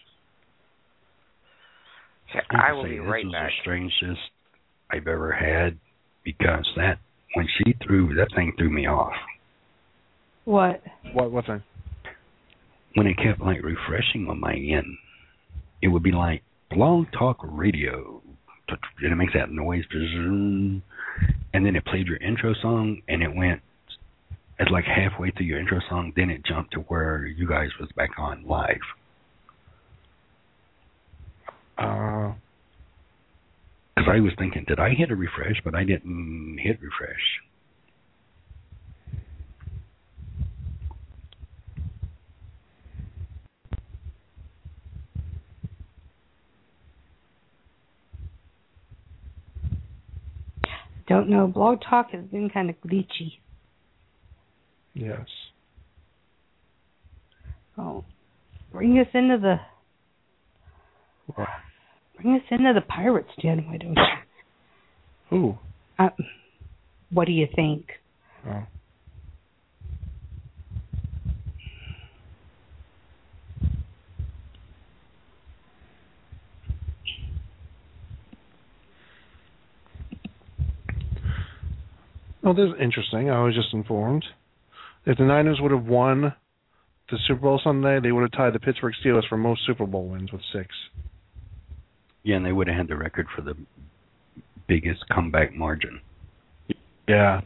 Okay, I have I to will say, be this right was back. the strangest I've ever had, because that when she threw that thing threw me off. What? What what thing? When it kept like refreshing on my end, it would be like Blog Talk Radio, and it makes that noise. and then it played your intro song, and it went at like halfway through your intro song, then it jumped to where you guys was back on live. Uh, Because I was thinking, did I hit a refresh? But I didn't hit refresh. Don't know. Blog Talk has been kind of glitchy. yes. Oh, bring us into the What? bring us into the Pirates Den. Why don't you? Who? Uh, what do you think? Oh. Well, this is interesting. I was just informed. If the Niners would have won the Super Bowl Sunday, they would have tied the Pittsburgh Steelers for most Super Bowl wins with six. Yeah, and they would have had the record for the biggest comeback margin. Yeah.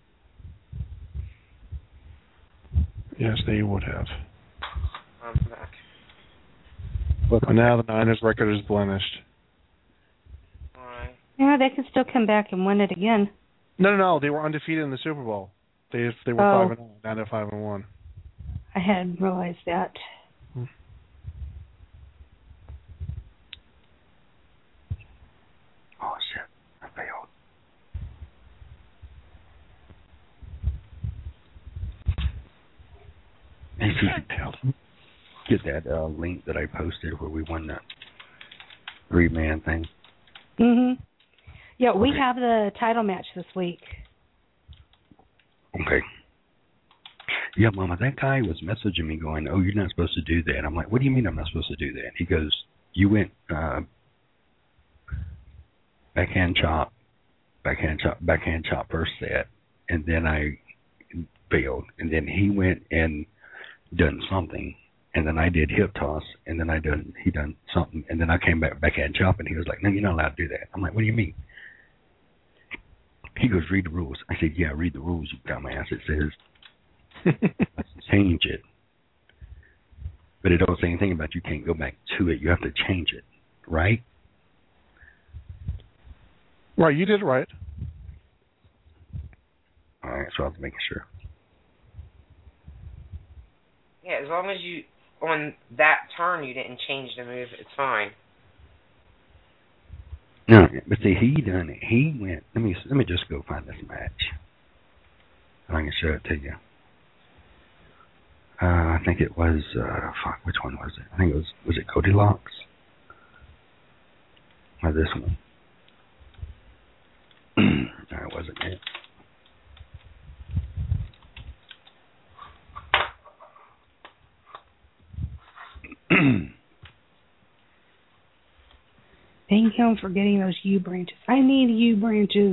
Yes, they would have. I'm back. But now the Niners' record is blemished. Alright. Yeah, they could still come back and win it again. No, no, no. They were undefeated in the Super Bowl. They they were Oh. five and zero. Now they're five and one. I hadn't realized that. Hmm. Oh shit! I failed. Hey, Susie, get that uh, link that I posted where we won that three-man thing. Mhm. Yeah, we Okay. have the title match this week. Okay. Yeah, Mama, that guy was messaging me going, oh, you're not supposed to do that. I'm like, what do you mean I'm not supposed to do that? He goes, you went uh, backhand chop, backhand chop, backhand chop first set, and then I failed. And then he went and done something, and then I did hip toss, and then I done he done something, and then I came back backhand chop, and he was like, no, you're not allowed to do that. I'm like, what do you mean? He goes, read the rules. I said, yeah, read the rules, you dumbass. It says, change it. But it don't say anything about you can't go back to it. You have to change it, right? Right, you did it right. All right, so I was making sure. Yeah, as long as you, on that turn, you didn't change the move, it's fine. No, but see, he done it. He went. Let me let me just go find this match. And I can show it to you. Uh, I think it was. Uh, fuck, which one was it? I think it was. Was it Goldilocks? Or this one? No, it wasn't it. Thank him for getting those U branches. I need U branches.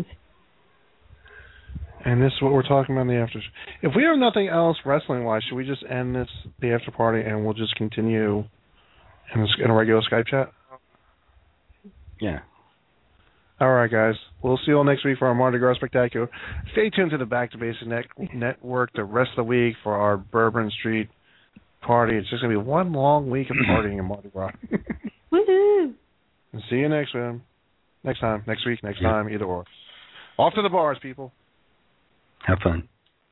And this is what we're talking about in the after. If we have nothing else wrestling-wise, should we just end this the after party and we'll just continue in a, in a regular Skype chat? Yeah. All right, guys. We'll see you all next week for our Mardi Gras Spectacular. Stay tuned to the Back to Basics net, Network the rest of the week for our Bourbon Street party. It's just going to be one long week of partying in Mardi Gras. Woohoo! And see you next time. Next time. Next week. Next Yeah. time. Either or. Off to the bars, people. Have fun.